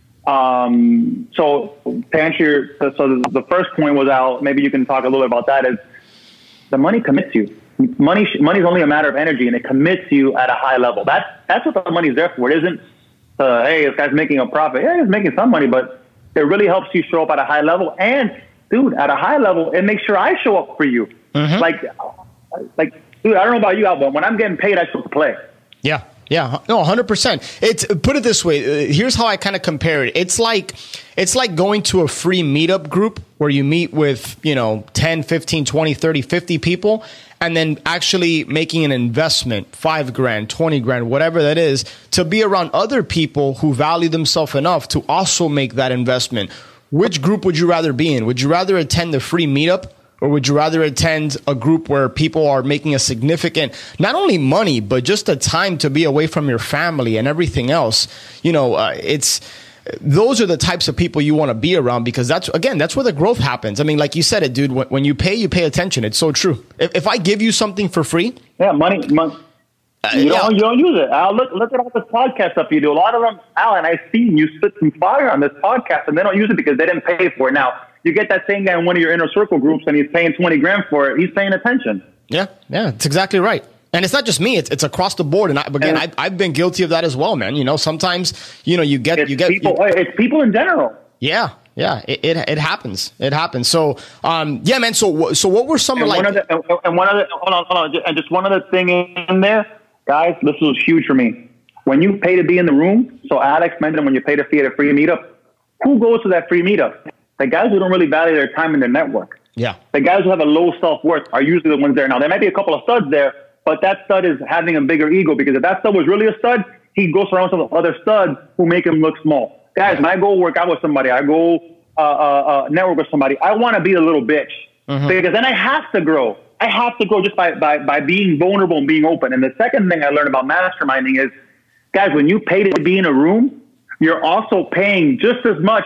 Um, so to answer your, so the first point was, Al, maybe you can talk a little bit about that, is the money commits you. Money, money is only a matter of energy, and it commits you at a high level. That's, that's what the money is there for. It isn't, uh, hey, this guy's making a profit. Yeah, he's making some money, but it really helps you show up at a high level. And dude, at a high level, it makes sure I show up for you. Mm-hmm. Like, like, dude, I don't know about you, Al, but when I'm getting paid, I show up to play. Yeah. Yeah, no, one hundred percent. It's, put it this way. Uh, here's how I kind of compare it. It's like, it's like going to a free meetup group where you meet with, you know, ten, fifteen, twenty, thirty, fifty people, and then actually making an investment, five grand, twenty grand, whatever that is, to be around other people who value themselves enough to also make that investment. Which group would you rather be in? Would you rather attend the free meetup, or would you rather attend a group where people are making a significant, not only money, but just the time to be away from your family and everything else? You know, uh, it's, those are the types of people you want to be around, because that's, again, that's where the growth happens. I mean, like you said it, dude, when, when you pay, you pay attention. It's so true. If, if I give you something for free. Yeah, money, money. Uh, you, yeah. don't, you don't use it. Al, look, look at all this podcast stuff you do. A lot of them, Alan, I've seen you spit some fire on this podcast, and they don't use it because they didn't pay for it. Now, you get that same guy in one of your inner circle groups and he's paying twenty grand for it. He's paying attention. Yeah, yeah, that's exactly right. And it's not just me; it's it's across the board. And I, again, and I, I've been guilty of that as well, man. You know, sometimes you know you get you get people. You, it's people in general. Yeah, yeah, it it, it happens. It happens. So, um, yeah, man. So, so what were some and of like? One other, and one other, hold on, hold on, and just one other thing in there, guys. This was huge for me. When you pay to be in the room, so Alex mentioned when you pay to fee at a free meetup, who goes to that free meetup? The guys who don't really value their time in their network. Yeah. The guys who have a low self-worth are usually the ones there. Now, there might be a couple of studs there, but that stud is having a bigger ego, because if that stud was really a stud, he goes around with some other studs who make him look small. Guys, when I go work out with somebody, I go uh, uh, uh, network with somebody, I want to be a little bitch, mm-hmm. because then I have to grow. I have to grow just by, by, by being vulnerable and being open. And the second thing I learned about masterminding is, guys, when you pay to be in a room, you're also paying just as much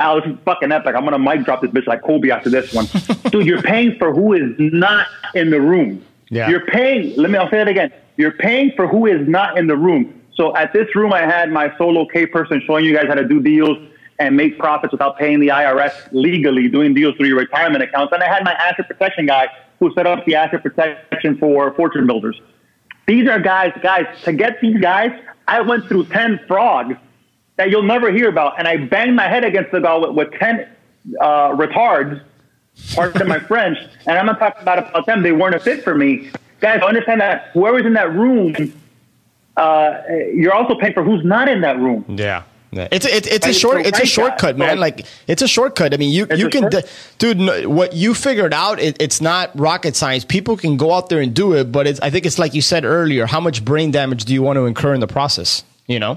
Al, this is fucking epic. I'm going to mic drop this bitch like Kobe after this one. Dude, you're paying for who is not in the room. Yeah. You're paying, let me, I'll say it again. You're paying for who is not in the room. So at this room, I had my solo K person showing you guys how to do deals and make profits without paying the I R S legally, doing deals through your retirement accounts. And I had my asset protection guy who set up the asset protection for fortune builders. These are guys, guys, to get these guys, I went through ten frogs that you'll never hear about. And I banged my head against the wall with, with ten uh, retards, pardon my French, and I'm not talking about, about them. They weren't a fit for me. Guys, understand that whoever's in that room, uh, you're also paying for who's not in that room. Yeah. Yeah. It's a, it's, it's a short it's a shortcut, man. Like it's a shortcut. I mean, you you can, dude. No, what you figured out, it, it's not rocket science. People can go out there and do it, but it's, I think it's like you said earlier. How much brain damage do you want to incur in the process? You know.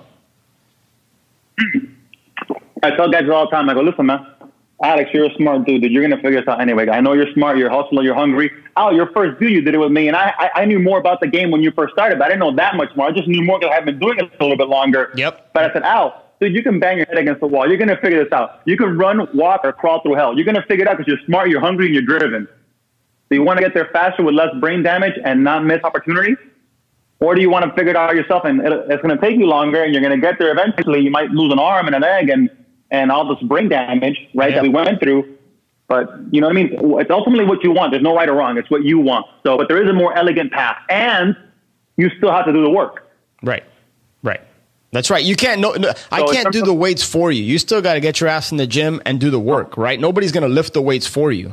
I tell guys all the time. I go, listen, man. Alex, you're a smart dude. Dude, you're gonna figure this out anyway. I know you're smart. You're hustler. You're hungry. Oh, your first deal, you did it with me, and I, I I knew more about the game when you first started, but I didn't know that much more. I just knew more because I've been doing it a little bit longer. Yep. But I said, Al, dude, you can bang your head against the wall. You're going to figure this out. You can run, walk, or crawl through hell. You're going to figure it out because you're smart, you're hungry, and you're driven. So you want to get there faster with less brain damage and not miss opportunities? Or do you want to figure it out yourself and it's going to take you longer and you're going to get there eventually? You might lose an arm and an leg and, and all this brain damage, right, yeah. that we went through. But you know what I mean? It's ultimately what you want. There's no right or wrong. It's what you want. So, but there is a more elegant path and you still have to do the work. Right. Right. That's right. You can't. No, no I so can't do the weights for you. You still got to get your ass in the gym and do the work, right? Nobody's going to lift the weights for you.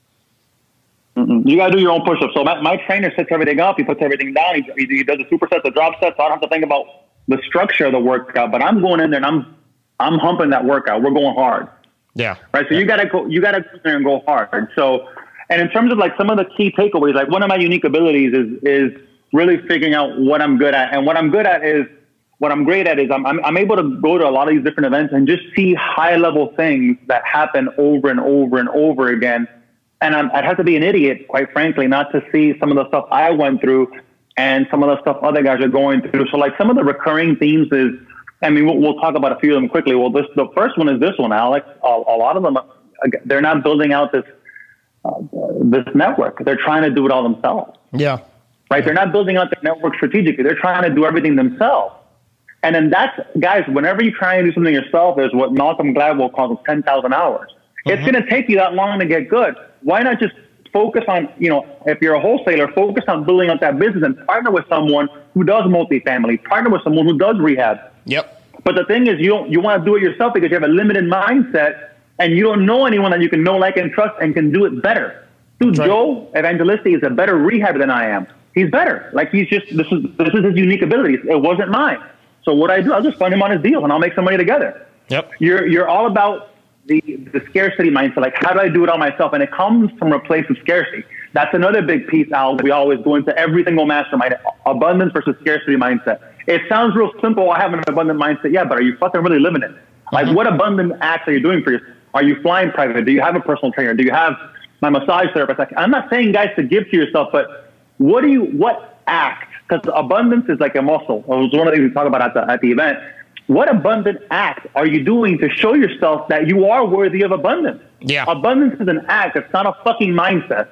Mm-mm. You got to do your own push-ups. So my, my trainer sets everything up. He puts everything down. He, he, he does the supersets, the drop sets. So I don't have to think about the structure of the workout. But I'm going in there and I'm I'm humping that workout. We're going hard. Yeah. Right. So yeah. you got to go. You got to go there and go hard. So, and in terms of like some of the key takeaways, like one of my unique abilities is is really figuring out what I'm good at, and what I'm good at is. What I'm great at is I'm, I'm I'm able to go to a lot of these different events and just see high level things that happen over and over and over again. And I'm, I'd have to be an idiot, quite frankly, not to see some of the stuff I went through and some of the stuff other guys are going through. So like some of the recurring themes is, I mean, we'll, we'll talk about a few of them quickly. Well, this the first one is this one, Alex. A, a lot of them, they're not building out this uh, this network. They're trying to do it all themselves. Yeah. Right. Yeah. They're not building out their network strategically. They're trying to do everything themselves. And then that's, guys, whenever you try and do something yourself, is what Malcolm Gladwell calls ten thousand hours. Mm-hmm. It's going to take you that long to get good. Why not just focus on, you know, if you're a wholesaler, focus on building up that business and partner with someone who does multifamily, partner with someone who does rehab. Yep. But the thing is, you don't, you want to do it yourself because you have a limited mindset and you don't know anyone that you can know, like, and trust and can do it better. Dude, right. Joe Evangelisti is a better rehabber than I am. He's better. Like, he's just, this is, this is his unique abilities. It wasn't mine. So what I do, I'll just fund him on his deal and I'll make some money together. Yep. You're you're all about the, the scarcity mindset. Like, how do I do it all myself? And it comes from a place of scarcity. That's another big piece, Al. We always go into every single mastermind. Abundance versus scarcity mindset. It sounds real simple. I have an abundant mindset. Yeah, but are you fucking really living it? Like, mm-hmm. what abundant acts are you doing for yourself? Are you flying private? Do you have a personal trainer? Do you have my massage therapist? Like, I'm not saying, guys, to give to yourself, but what do you, what act? Because abundance is like a muscle. It was one of the things we talk about at the, at the event. What abundant act are you doing to show yourself that you are worthy of abundance? Yeah. Abundance is an act. It's not a fucking mindset.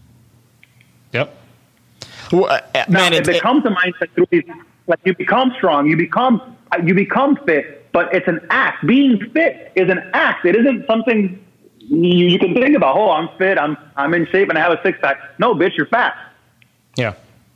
Yep. Well, uh, now, man, it, it becomes a mindset through these, like you become strong, you become, you become fit, but it's an act. Being fit is an act. It isn't something you, you can think about. Oh, I'm fit. I'm, I'm in shape and I have a six pack. No, bitch, you're fat. Yeah.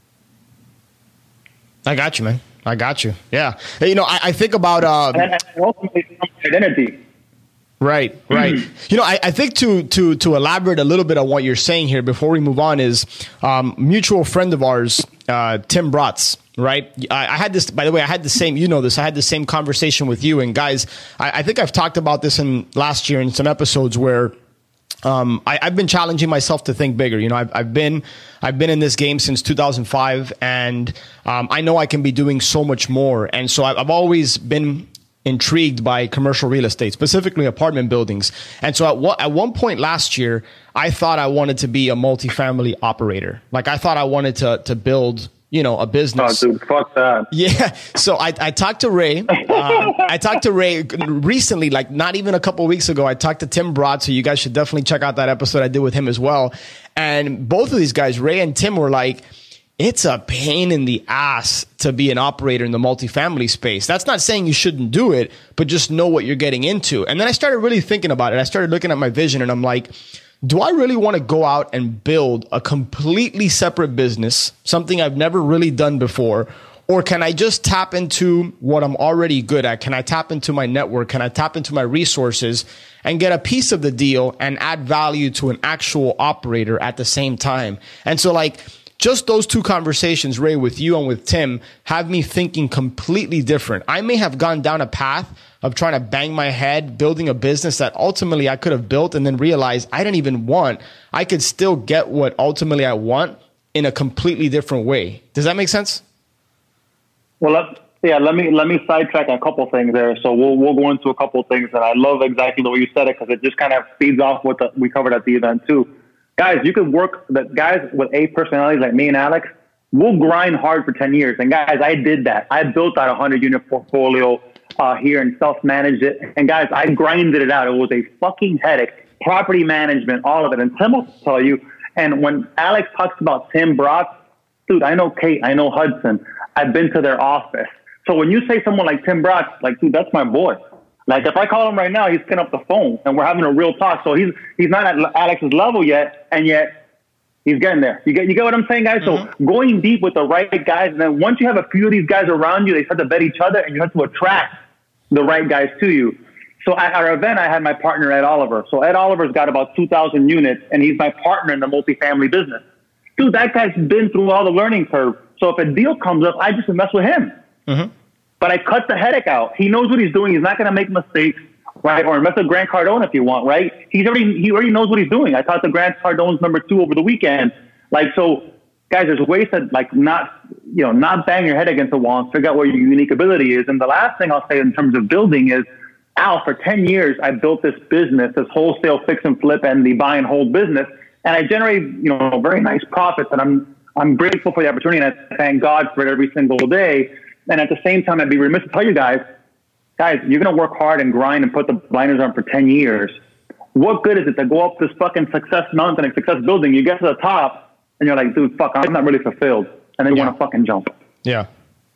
I got you, man. I got you. Yeah. Hey, you know, I, I think about uh, and ultimately identity. Right, right. Mm-hmm. You know, I, I think to to to elaborate a little bit on what you're saying here before we move on is um, mutual friend of ours, uh, Tim Bratz. Right. I, I had this, by the way, I had the same, you know this, I had the same conversation with you. And guys, I, I think I've talked about this in last year in some episodes where Um, I, I've been challenging myself to think bigger. You know, I've, I've been, I've been in this game since two thousand five, and um, I know I can be doing so much more. And so I've, I've always been intrigued by commercial real estate, specifically apartment buildings. And so at, what, at one point last year, I thought I wanted to be a multifamily operator. Like I thought I wanted to to build, you know, a business. Oh, dude, fuck that. Yeah. So I, I talked to Ray. Um, I talked to Ray recently, like not even a couple of weeks ago. I talked to Tim Broad. So you guys should definitely check out that episode I did with him as well. And both of these guys, Ray and Tim, were like, it's a pain in the ass to be an operator in the multifamily space. That's not saying you shouldn't do it, but just know what you're getting into. And then I started really thinking about it. I started looking at my vision and I'm like, do I really want to go out and build a completely separate business, something I've never really done before? Or can I just tap into what I'm already good at? Can I tap into my network? Can I tap into my resources and get a piece of the deal and add value to an actual operator at the same time? And so like, just those two conversations, Ray, with you and with Tim, have me thinking completely different. I may have gone down a path of trying to bang my head, building a business that ultimately I could have built and then realized I didn't even want. I could still get what ultimately I want in a completely different way. Does that make sense? Well, let, yeah, let me let me sidetrack a couple things there. So we'll we'll go into a couple things, and I love exactly the way you said it because it just kind of feeds off what the, we covered at the event too. Guys, you could work, the guys with A personalities like me and Alex, we'll grind hard for ten years. And guys, I did that. I built out a hundred unit portfolio uh, here and self-managed it. And guys, I grinded it out. It was a fucking headache. Property management, all of it. And Tim will tell you, and when Alex talks about Tim Brock, dude, I know Kate, I know Hudson. I've been to their office. So when you say someone like Tim Brock, like, dude, that's my boy. Like, if I call him right now, he's picking up the phone, and we're having a real talk. So he's he's not at Alex's level yet, and yet he's getting there. You get you get what I'm saying, guys? Mm-hmm. So going deep with the right guys, and then once you have a few of these guys around you, they start to vet each other, and you have to attract the right guys to you. So at our event, I had my partner, Ed Oliver. So Ed Oliver's got about two thousand units, and he's my partner in the multifamily business. Dude, that guy's been through all the learning curve. So if a deal comes up, I just invest with him. Mm-hmm. But I cut the headache out. He knows what he's doing. He's not going to make mistakes, right? Or invest with Grant Cardone if you want, right? He's already he already knows what he's doing. I talked to Grant Cardone's number two over the weekend. Like, so, guys, there's ways to like not you know not bang your head against the wall and figure out where your unique ability is. And the last thing I'll say in terms of building is, Al, for ten years I built this business, this wholesale fix and flip and the buy and hold business, and I generate you know very nice profits. And I'm I'm grateful for the opportunity, and I thank God for it every single day. And at the same time, I'd be remiss to tell you guys, guys, you're going to work hard and grind and put the blinders on for ten years. What good is it to go up this fucking success mountain and success building? You get to the top and you're like, dude, fuck, I'm not really fulfilled. And then you yeah. want to fucking jump. Yeah.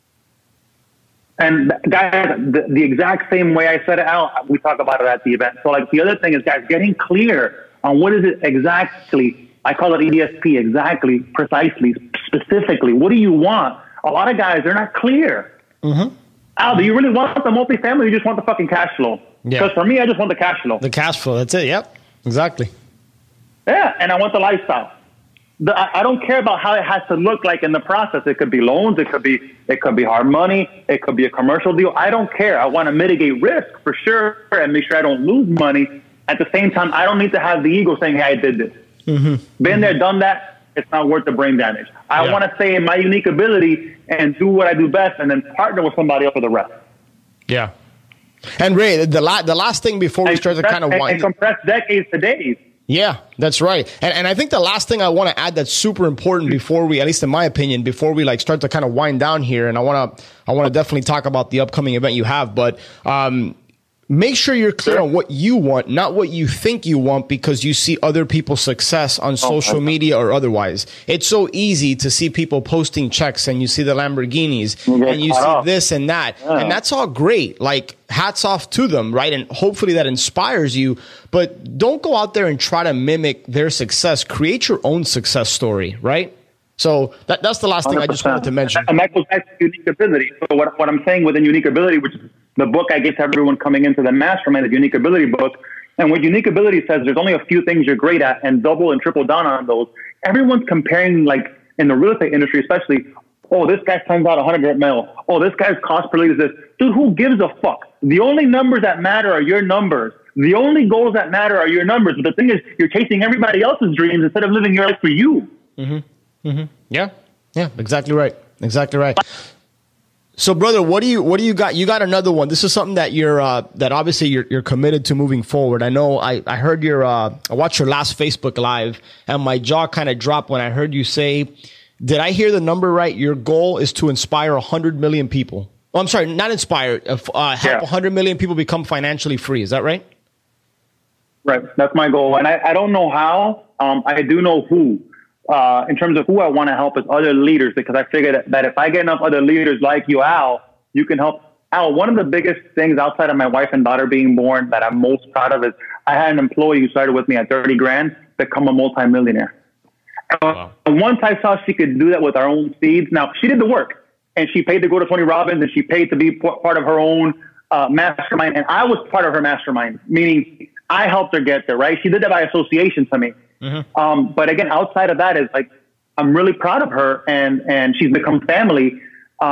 And guys, the, the exact same way I said it out, we talk about it at the event. So like the other thing is, guys, getting clear on what is it exactly. I call it E D S P, exactly, precisely, specifically. What do you want? A lot of guys, they're not clear. Mm-hmm. Al, do you really want the multifamily or you just want the fucking cash flow? Yeah. Because for me, I just want the cash flow. The cash flow, that's it. Yep, exactly. Yeah, and I want the lifestyle. The, I, I don't care about how it has to look like in the process. It could be loans. It could be it could be hard money. It could be a commercial deal. I don't care. I want to mitigate risk for sure and make sure I don't lose money. At the same time, I don't need to have the ego saying, hey, I did this. Mm-hmm. Been mm-hmm. there, done that. It's not worth the brain damage. I yeah. want to stay in my unique ability and do what I do best and then partner with somebody else for the rest. Yeah. And Ray, the, la- the last thing before we and start to kind of wind... And compress decades to days. Yeah, that's right. And and I think the last thing I want to add that's super important before we, at least in my opinion, before we like start to kind of wind down here, and I want to I want to definitely talk about the upcoming event you have, but um, make sure you're clear sure. on what you want, not what you think you want because you see other people's success on social oh, media or otherwise. It's so easy to see people posting checks and you see the Lamborghinis you and you see off. this and that. Yeah. And that's all great. Like, hats off to them, right? And hopefully that inspires you. But don't go out there and try to mimic their success. Create your own success story, right? So that, that's the last thing one hundred percent. I just wanted to mention. And that goes back to unique ability. So what, what I'm saying within unique ability, which is the book I give to everyone coming into the mastermind, the unique ability book. And what unique ability says, there's only a few things you're great at and double and triple down on those. Everyone's comparing, like in the real estate industry, especially, oh, this guy sends out one hundred mil. Oh, this guy's cost per lead is this. Dude, who gives a fuck? The only numbers that matter are your numbers. The only goals that matter are your numbers. But the thing is, you're chasing everybody else's dreams instead of living your life for you. Mm-hmm. Mm-hmm. Yeah. Yeah, exactly right. Exactly right. So, brother, what do you what do you got? You got another one. This is something that you're uh, that obviously you're you're committed to moving forward. I know. I I heard your uh, I watched your last Facebook Live, and my jaw kind of dropped when I heard you say Did I hear the number right? Your goal is to inspire one hundred million people. Oh, I'm sorry, not inspire, uh, help yeah. one hundred million people become financially free. Is that right? Right. That's my goal. And I, I don't know how. Um, I do know who. Uh, in terms of who I want to help is other leaders, because I figured that, that if I get enough other leaders like you, Al, you can help. Al, one of the biggest things outside of my wife and daughter being born that I'm most proud of is I had an employee who started with me at thirty grand become a multimillionaire. Wow. And once I saw she could do that with our own seeds, now she did the work and she paid to go to Tony Robbins and she paid to be part of her own uh, mastermind. And I was part of her mastermind, meaning I helped her get there, right? She did that by association to me. Mm-hmm. Um, but again, outside of that is like, I'm really proud of her and, and she's become family.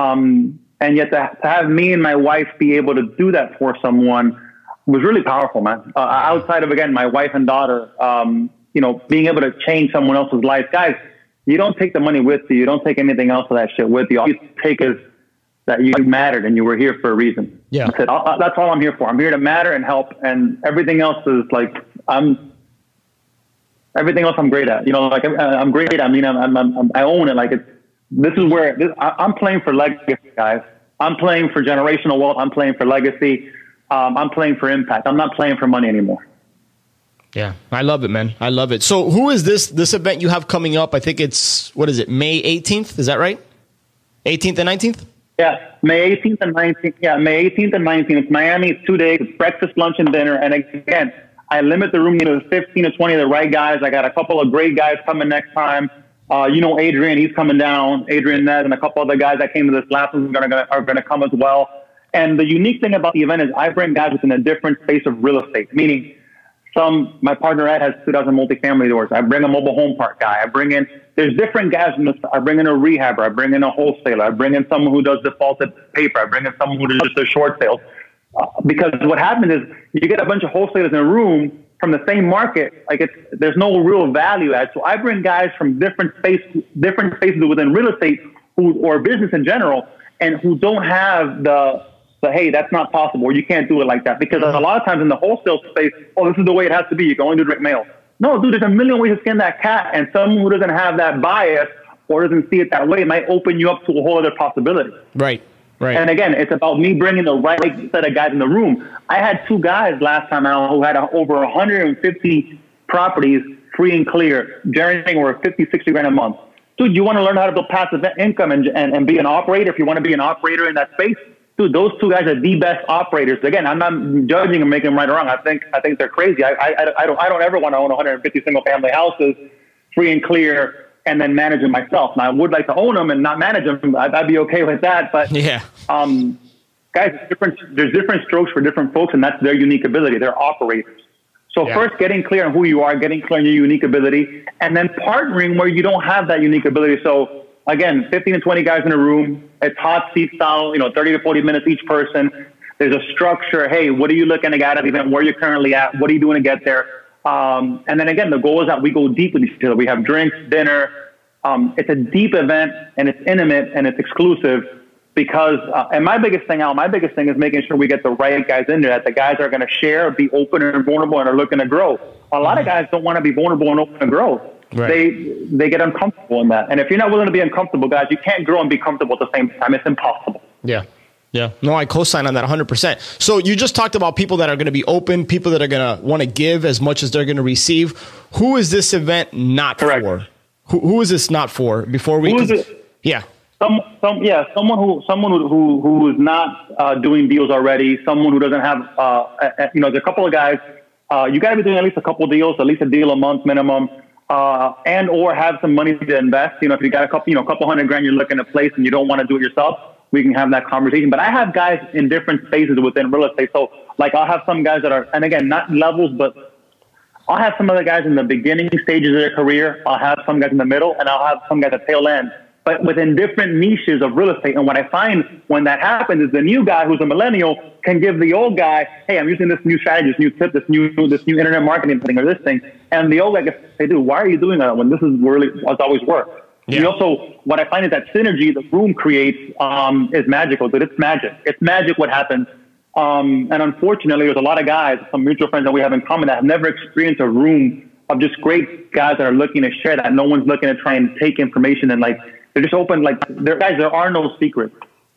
Um, and yet to, to have me and my wife be able to do that for someone was really powerful, man. Uh, outside of, again, my wife and daughter, um, you know, being able to change someone else's life. Guys, you don't take the money with you. You don't take anything else of that shit with you. All you take is that you mattered and you were here for a reason. Yeah. That's, it. That's all I'm here for. I'm here to matter and help. And everything else is like, I'm, everything else I'm great at. You know, like I'm great at, I mean, I'm, I'm, I'm, I own it. Like it's, this is where this, I, I'm playing for legacy, guys. I'm playing for generational wealth. I'm playing for legacy. Um, I'm playing for impact. I'm not playing for money anymore. Yeah, I love it, man. I love it. So who is this, this event you have coming up? I think it's, what is it? May eighteenth. Is that right? eighteenth and nineteenth? Yeah, May eighteenth and nineteenth. Yeah, May eighteenth and nineteenth. It's Miami. It's two days. It's breakfast, lunch, and dinner. And again, I limit the room to fifteen to twenty of the right guys. I got a couple of great guys coming next time. Uh, you know, Adrian, he's coming down. Adrian Ned and a couple other guys that came to this last one are going to are going to come as well. And the unique thing about the event is I bring guys within a different space of real estate, meaning some, my partner Ed has two dozen multifamily doors. I bring a mobile home park guy. I bring in, there's different guys. In this, I bring in a rehabber. I bring in a wholesaler. I bring in someone who does defaulted paper. I bring in someone who does just the short sales. Uh, because what happens is you get a bunch of wholesalers in a room from the same market. Like it's, there's no real value add. So I bring guys from different space, different spaces within real estate who, or business in general, and who don't have the, the, hey, that's not possible, or you can't do it like that. Because a lot of times in the wholesale space, oh, this is the way it has to be. You can only do direct mail. No, dude, there's a million ways to skin that cat. And someone who doesn't have that bias or doesn't see it that way might open you up to a whole other possibility. Right, right. And again, it's about me bringing the right set of guys in the room. I had two guys last time out who had a, over one hundred fifty properties free and clear, generating over fifty, sixty grand a month. Dude, you want to learn how to build passive income and, and, and be an operator? If you want to be an operator in that space, dude, those two guys are the best operators. Again, I'm not judging and making them right or wrong. I think I think they're crazy. I I, I don't I don't ever want to own one hundred fifty single family houses, free and clear, and then manage them myself. Now, I would like to own them and not manage them. I'd, I'd be okay with that. But yeah, um, guys, it's different. There's different strokes for different folks, and that's their unique ability. They're operators. So yeah. First, getting clear on who you are, getting clear on your unique ability, and then partnering where you don't have that unique ability. So again, fifteen to twenty guys in a room. It's hot seat style, you know, thirty to forty minutes each person. There's a structure. Hey, what are you looking to get at the event? Where are you currently at? What are you doing to get there? Um, and then again, the goal is that we go deep with each other. We have drinks, dinner. Um, it's a deep event, and it's intimate, and it's exclusive because, uh, and my biggest thing, Al, my biggest thing is making sure we get the right guys in there, that the guys are going to share, be open and vulnerable, and are looking to grow. A lot of guys don't want to be vulnerable and open and grow. Right. They they get uncomfortable in that. And if you're not willing to be uncomfortable, guys, you can't grow and be comfortable at the same time. It's impossible. Yeah. Yeah. No, I co-sign on that one hundred percent. So you just talked about people that are going to be open, people that are going to want to give as much as they're going to receive. Who is this event not Correct. for? Who, who is this not for? Before we, who is it? Yeah. Some, some, yeah, someone who, someone who, who, who is not uh, doing deals already. Someone who doesn't have, uh, a, you know, there's a couple of guys. Uh, you got to be doing at least a couple of deals, at least a deal a month minimum. Uh, and or have some money to invest. You know, if you got a couple, you know, a couple hundred grand you're looking to place and you don't want to do it yourself, we can have that conversation. But I have guys in different spaces within real estate. So like I'll have some guys that are, and again, not levels, but I'll have some other guys in the beginning stages of their career. I'll have some guys in the middle, and I'll have some guys at tail end. But within different niches of real estate. And what I find when that happens is the new guy who's a millennial can give the old guy, hey, I'm using this new strategy, this new tip, this new this new internet marketing thing or this thing. And the old guy gets, hey, dude, why are you doing that when this is really what's always worked? Yeah. We also, what I find is that synergy the room creates um, is magical, but it's magic. It's magic what happens. Um, and unfortunately, there's a lot of guys, some mutual friends that we have in common that have never experienced a room of just great guys that are looking to share that. No one's looking to try and take information and like They're just open. Like, there, guys, there are no secrets.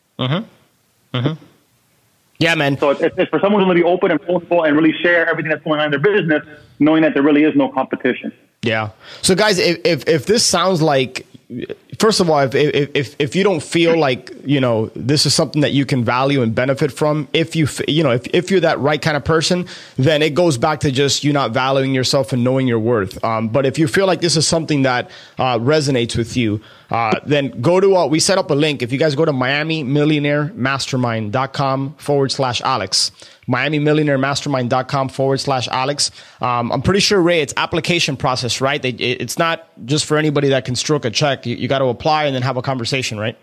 Mm-hmm. Mm-hmm. Yeah, man. So it's, it's for someone to be open and vulnerable and really share everything that's going on in their business, knowing that there really is no competition. Yeah. So guys, if, if, if this sounds like, first of all, if, if, if you don't feel like, you know, this is something that you can value and benefit from, if you, you know, if, if you're that right kind of person, then it goes back to just you not valuing yourself and knowing your worth. Um, but if you feel like this is something that uh, resonates with you, uh, then go to, uh, we set up a link. If you guys go to Miami Millionaire Mastermind dot com forward slash Alex, Miami Millionaire Mastermind dot com forward slash Alex. Um, I'm pretty sure, Ray, it's application process, right? They, it, it's not just for anybody that can stroke a check. You, you got to apply and then have a conversation, right?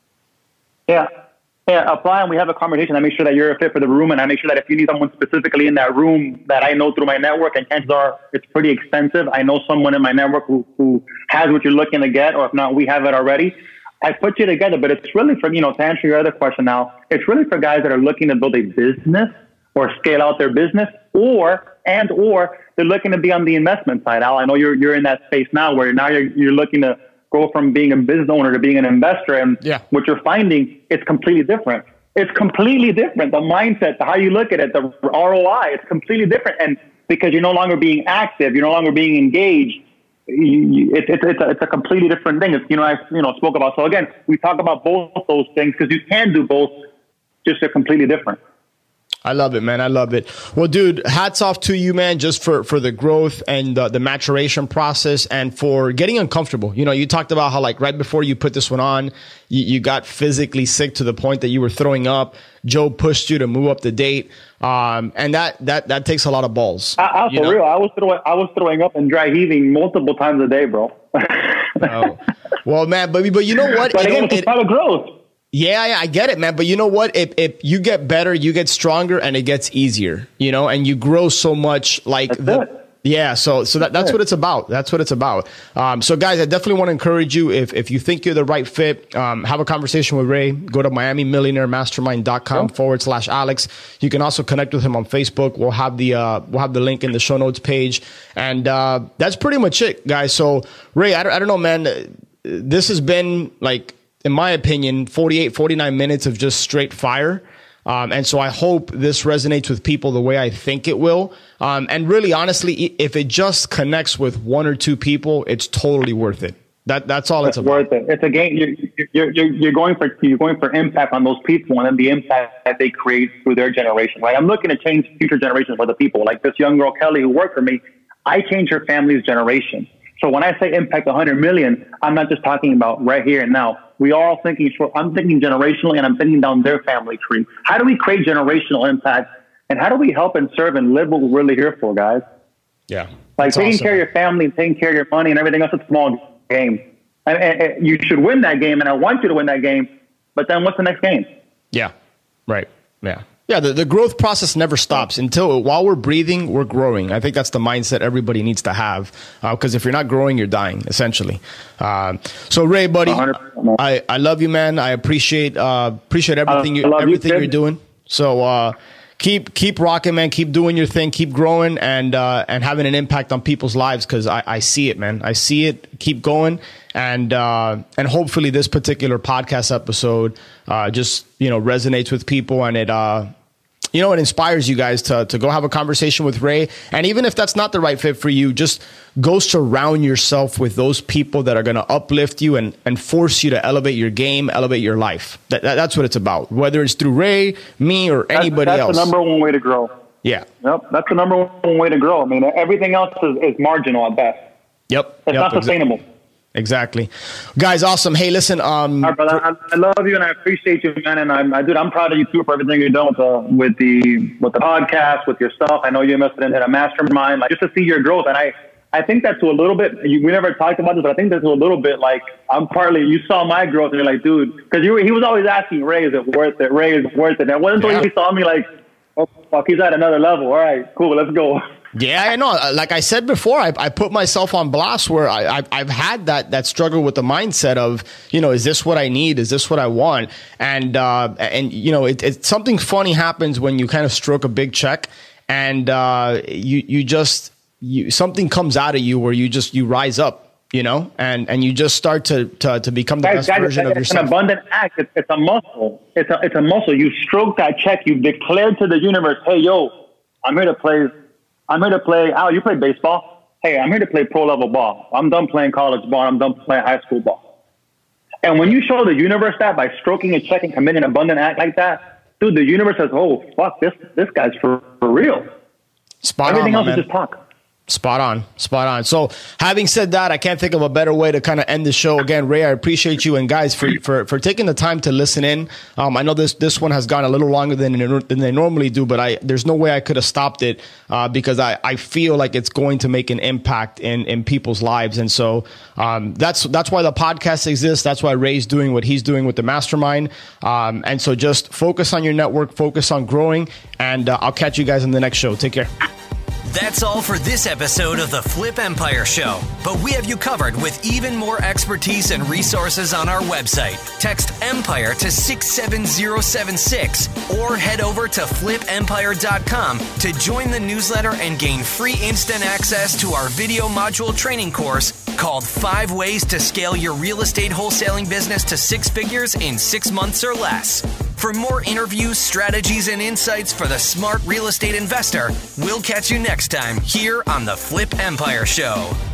Yeah. Yeah, apply and we have a conversation. I make sure that you're a fit for the room, and I make sure that if you need someone specifically in that room that I know through my network, and chances are it's pretty expensive. I know someone in my network who, who has what you're looking to get, or if not, we have it already. I put you together, but it's really for, you know, to answer your other question now, it's really for guys that are looking to build a business or scale out their business, or, and, or they're looking to be on the investment side. Al, I know you're, you're in that space now where now you're, you're looking to go from being a business owner to being an investor. And yeah. what you're finding, it's completely different. It's completely different. The mindset, the how you look at it, the R O I, it's completely different. And because you're no longer being active, you're no longer being engaged, you, you, it, it, it's, a, it's a completely different thing. It's, you know, I you know spoke about. So again, we talk about both those things because you can do both, just they're completely different. I love it, man. I love it. Well, dude, hats off to you, man, just for, for the growth and the, the maturation process and for getting uncomfortable. You know, you talked about how, like, right before you put this one on, you, you got physically sick to the point that you were throwing up. Joe pushed you to move up the date. Um, and that, that, that takes a lot of balls. I, I, for know? real, I was throwing, I was throwing up and dry heaving multiple times a day, bro. Oh. Well, man, but, but you know what? But it, it, it's part of growth. Yeah, yeah, I get it, man. But you know what? If if you get better, you get stronger, and it gets easier, you know, and you grow so much. Like that's the, it. Yeah, so so that, that's what it's about. That's what it's about. Um, so, guys, I definitely want to encourage you. If if you think you're the right fit, um, have a conversation with Ray. Go to Miami Millionaire Mastermind dot com yeah. forward slash Alex. You can also connect with him on Facebook. We'll have the uh, we'll have the link in the show notes page, and uh, that's pretty much it, guys. So, Ray, I don't, I don't know, man. This has been like, in my opinion, forty-eight, forty-nine minutes of just straight fire. Um, and so I hope this resonates with people the way I think it will. Um, and really, honestly, if it just connects with one or two people, it's totally worth it. That that's all it's, it's about. Worth it. It's a game. You're, you're, you're, you're going for you're going for impact on those people and then the impact that they create through their generation. Right? I'm looking to change future generations for the people. Like this young girl Kelly who worked for me, I changed her family's generation. So when I say impact one hundred million, I'm not just talking about right here and now. We are all thinking short. I'm thinking generationally, and I'm thinking down their family tree. How do we create generational impact, and how do we help and serve and live what we're really here for, guys? Yeah, like taking awesome. care of your family and taking care of your money and everything else. It's a small game, and, and, and you should win that game, and I want you to win that game. But then, what's the next game? Yeah, right. Yeah. Yeah, the, the growth process never stops until while we're breathing, we're growing. I think that's the mindset everybody needs to have because uh, if you're not growing, you're dying, essentially. Uh, so, Ray, buddy, I, I love you, man. I appreciate uh, appreciate everything you everything you, you're doing. So uh, keep keep rocking, man. Keep doing your thing. Keep growing and uh, and having an impact on people's lives because I, I see it, man. I see it. Keep going. And uh, and hopefully this particular podcast episode uh, just, you know, resonates with people and it uh, you know, it inspires you guys to, to go have a conversation with Ray. And even if that's not the right fit for you, just go surround yourself with those people that are going to uplift you and, and force you to elevate your game, elevate your life. That, that, that's what it's about, whether it's through Ray, me, or anybody that's, that's else. That's the number one way to grow. Yeah. Yep. That's the number one way to grow. I mean, everything else is, is marginal at best. Yep. It's yep, not sustainable. Exactly. Exactly. Guys, awesome. Hey, listen. Um, All right, brother, I, I love you and I appreciate you, man. And I'm, I, dude, I'm proud of you too for everything you're doing with the, with the, with the podcast, with your stuff. I know you invested in, in a mastermind, like just to see your growth. And I, I think that to a little bit, you, we never talked about this, but I think that's a little bit like I'm partly, you saw my growth and you're like, dude, because you were, he was always asking, Ray, is it worth it? Ray, is it worth it? And it wasn't until yeah. he saw me like, oh, fuck, he's at another level. All right, cool, let's go. Yeah, I know. Like I said before, I, I put myself on blast where I, I've, I've had that that struggle with the mindset of, you know, is this what I need? Is this what I want? And, uh, and you know, it, it, something funny happens when you kind of stroke a big check and uh, you, you just, you, something comes out of you where you just, you rise up. you know, and, and you just start to, to, to become the guys, best guys, version it's, of yourself. It's an abundant act. It's, it's a muscle. It's a, it's a muscle. You stroke that check. You declared to the universe, hey, yo, I'm here to play. I'm here to play. Al, you play baseball? Hey, I'm here to play pro level ball. I'm done playing college ball. I'm done playing high school ball. And when you show the universe that by stroking a check and committing an abundant act like that, dude, the universe says, oh, fuck, this this guy's for, for real. Spot Everything on, else man. is just talk. Spot on. Spot on. So having said that, I can't think of a better way to kind of end the show. Again, Ray, I appreciate you and guys for, for, for taking the time to listen in. Um, I know this, this one has gone a little longer than, than they normally do, but I, there's no way I could have stopped it, uh, because I, I feel like it's going to make an impact in, in people's lives. And so, um, that's, that's why the podcast exists. That's why Ray's doing what he's doing with the mastermind. Um, and so just focus on your network, focus on growing, and uh, I'll catch you guys in the next show. Take care. That's all for this episode of the Flip Empire Show, but we have you covered with even more expertise and resources on our website. Text EMPIRE to six seven zero seven six or head over to flip empire dot com to join the newsletter and gain free instant access to our video module training course called Five Ways to Scale Your Real Estate Wholesaling Business to Six Figures in Six Months or Less. For more interviews, strategies, and insights for the smart real estate investor, we'll catch you next time here on the Flip Empire Show.